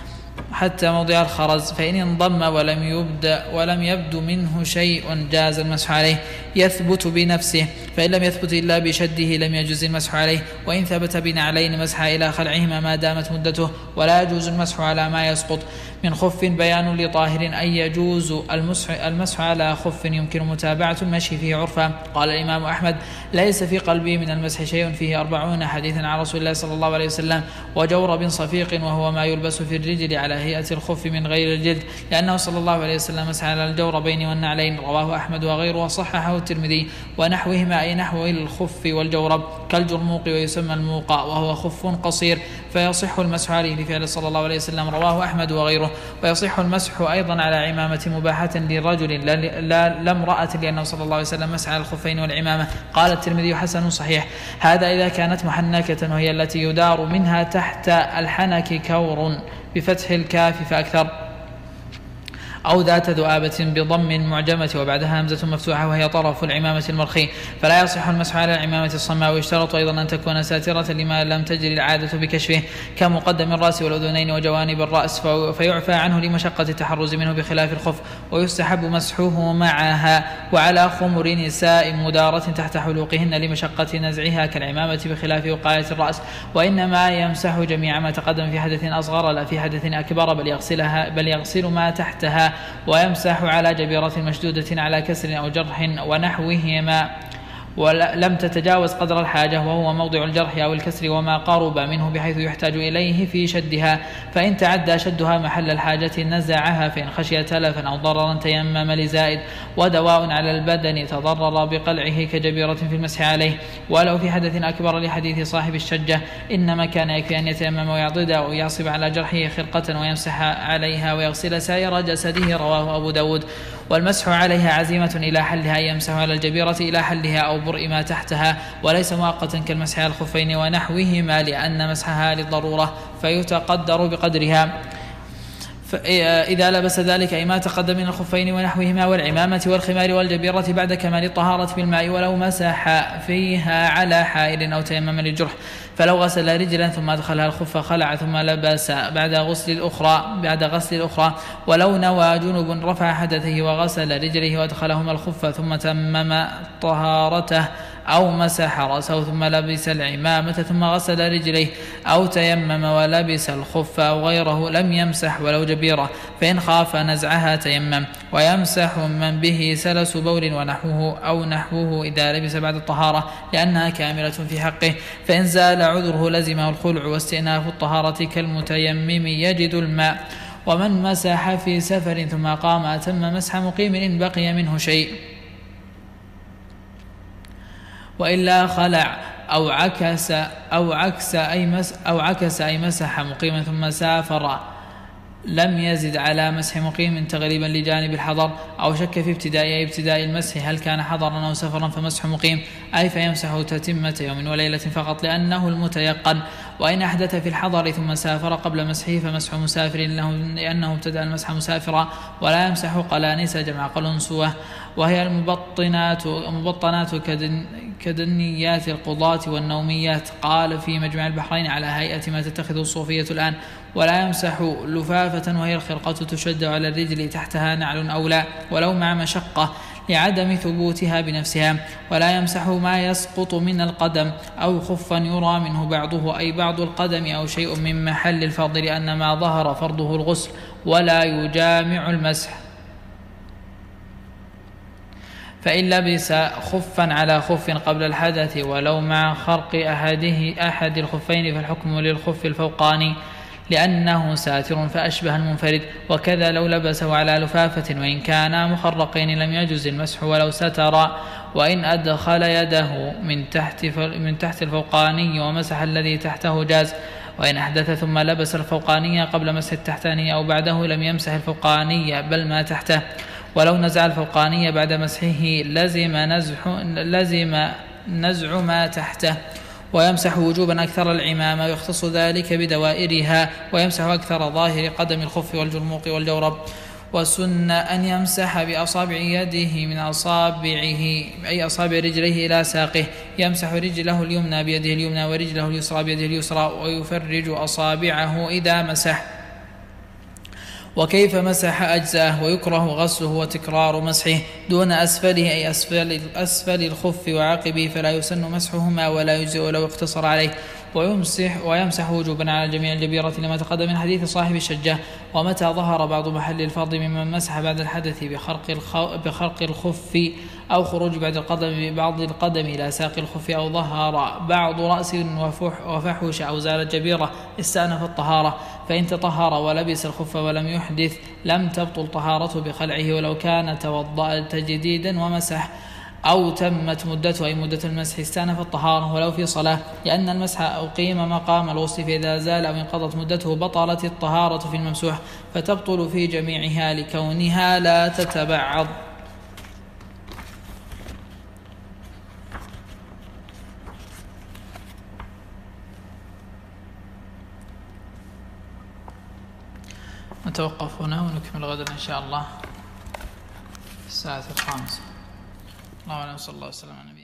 Speaker 1: حتى موضع الخرز فإن انضم ولم يبدأ ولم يبدو منه شيء جاز المسح عليه يثبت بنفسه فإن لم يثبت إلا بشده لم يجوز المسح عليه. وإن ثبت بنعلين مسح إلى خلعهما ما دامت مدته ولا يجوز المسح على ما يسقط من خف بيان لطاهر أن يجوز المسح, المسح على خف يمكن متابعة المشي فيه عرفا. قال الإمام أحمد ليس في قلبي من المسح شيء فيه أربعون حديثا عن رسول الله صلى الله عليه وسلم وجورب صفيق وهو ما يلبس في الرجل على هيئة الخف من غير الجلد لأنه صلى الله عليه وسلم مسح على الجوربين والنعلين رواه أحمد وغيره وصححه الترمذي. ونحوهما أي نحو الخف والجورب كالجرموق ويسمى الموقع وهو خف قصير فيصح المسح عليه لفعل صلى الله عليه وسلم رواه أحمد وغيره. ويصح المسح أيضا على عمامة مباحة للرجل لا لامرأة لأنه صلى الله عليه وسلم مسح على الخفين والعمامة. قال الترمذي حسن صحيح. هذا إذا كانت محنكة وهي التي يدار منها تحت الحنك كور بفتح الكاف فأكثر أو ذات ذؤابة بضم معجمة وبعدها همزة مفتوحة وهي طرف العمامة المرخي فلا يصح المسح على العمامة الصماء. ويشترط أيضا أن تكون ساترة لما لم تجري العادة بكشفه كمقدم الرأس والأذنين وجوانب الرأس فيعفى عنه لمشقة التحرز منه بخلاف الخف. ويستحب مسحه معها وعلى خمر نساء مدارة تحت حلوقهن لمشقة نزعها كالعمامة بخلاف وقاية الرأس. وإنما يمسح جميع ما تقدم في حدث أصغر لا في حدث أكبر بل يغسلها بل يغسل ما تحتها ويمسح على جبيرة مشدودة على كسر أو جرح ونحوهما ولم تتجاوز قدر الحاجة وهو موضع الجرح أو الكسر وما قارب منه بحيث يحتاج إليه في شدها فإن تعدى شدها محل الحاجة نزعها فإن خشي تلفا أو ضررا تيمم لزائد. ودواء على البدن تضرر بقلعه كجبيرة في المسح عليه ولو في حدث أكبر لحديث صاحب الشجة إنما كان يكفي أن يتيمم ويعضد أو يعصب على جرحه خرقة ويمسح عليها ويغسل سائر جسده رواه أبو داود. والمسح عليها عزيمة إلى حلها يمسح على الجبيرة إلى حلها أو برء ما تحتها وليس مؤقتا كالمسح على الخفين ونحوهما لأن مسحها للضرورة فيتقدر بقدرها. فإذا لبس ذلك أي ما تقدم من الخفين ونحوهما والعمامة والخمار والجبيرة بعد كمال الطهارة بالماء، ولو مسح فيها على حائل أو تيمم للجرح. فلو غسل رجلا ثم أدخلها الخف خلع ثم لبس بعد غسل الأخرى بعد غسل الأخرى ولو نوى جنب رفع حدثه وغسل رجله وأدخلهما الخف ثم تمم طهارته أو مسح رأسه ثم لبس العمامة ثم غسل رجليه أو تيمم ولبس الخف أو غيره لم يمسح ولو جبيرة، فإن خاف نزعها تيمم. ويمسح من به سلس بول ونحوه أو نحوه إذا لبس بعد الطهارة لأنها كاملة في حقه. فإن زال عذره لزمه الخلع واستئناف الطهارة كالمتيمم يجد الماء. ومن مسح في سفر ثم قام أتم مسح مقيم إن بقي منه شيء، وإلا خلع أو عكس أو عكس أي مس أو عكس أي مسح مقيما ثم سافر لم يزد على مسح مقيم تغليبا لجانب الحضر، أو شك في ابتداء أي ابتداء المسح هل كان حضرا أو سفرا فمسح مقيم، أي فيمسح تتمة يوم وليلة فقط لأنه المتيقن. وإن أحدث في الحضر ثم سافر قبل مسحه فمسح مسافر لأنه ابتدأ المسح مسافرا، ولا يمسح قلانس جمع قلنسوة وهي المبطنات مبطنات كدنيات القضاة والنوميات. قال في مجمع البحرين على هيئة ما تتخذ الصوفية الآن. ولا يمسح لفافة وهي الخرقة تشد على الرجل تحتها نعل أو لا ولو مع مشقة لعدم ثبوتها بنفسها. ولا يمسح ما يسقط من القدم أو خفا يرى منه بعضه أي بعض القدم أو شيء من محل الفرض لأن ما ظهر فرضه الغسل، ولا يجامع المسح. فإن لبس خفا على خف قبل الحدث ولو مع خرق أحده أحد الخفين فالحكم للخف الفوقاني لأنه ساتر فأشبه المنفرد. وكذا لو لبسه على لفافة وإن كانا مخرقين لم يجز المسح ولو ستر. وإن أدخل يده من تحت من تحت الفوقاني ومسح الذي تحته جاز. وإن أحدث ثم لبس الفوقانية قبل مسح التحتانية أو بعده لم يمسح الفوقانية بل ما تحته. ولو نزع الفوقانية بعد مسحه لزم نزع لزم نزع ما تحته. ويمسح وجوبا أكثر العمامة ويختص ذلك بدوائرها، ويمسح أكثر ظاهر قدم الخف والجرموق والجورب. وسن أن يمسح بأصابع يده من أصابعه أي أصابع رجليه إلى ساقه، يمسح رجله اليمنى بيده اليمنى ورجله اليسرى بيده اليسرى ويفرج أصابعه إذا مسح. وكيف مسح أجزاءه. ويكره غسله وتكرار مسحه دون أسفله أي أسفل, أسفل الخف وعقبه فلا يسن مسحهما ولا يجزئ لو اقتصر عليه. ويمسح, ويمسح وجوبا على جميع الجبيرة لما تقدم من حديث صاحب الشجة. ومتى ظهر بعض محل الفرض ممن مسح بعد الحدث بخرق, بخرق الخف أو خروج بعد القدم ببعض القدم إلى ساق الخف أو ظهر بعض رأس وفحوش أو زال جبيرة استأنف الطهارة. فإن تطهر ولبس الخف ولم يحدث لم تبطل طهارته بخلعه ولو كان توضأ تجديدا ومسح أو تمت مدته أي مدة المسح استأنف الطهارة ولو في صلاة، لأن المسح أقيم مقام الغسل فإذا زال أو انقضت مدته بطلت الطهارة في الممسوح فتبطل في جميعها لكونها لا تتبعض. نتوقف هنا ونكمل غدا إن شاء الله الساعة الخامسة. اللهم صل الله وسلم على نبينا.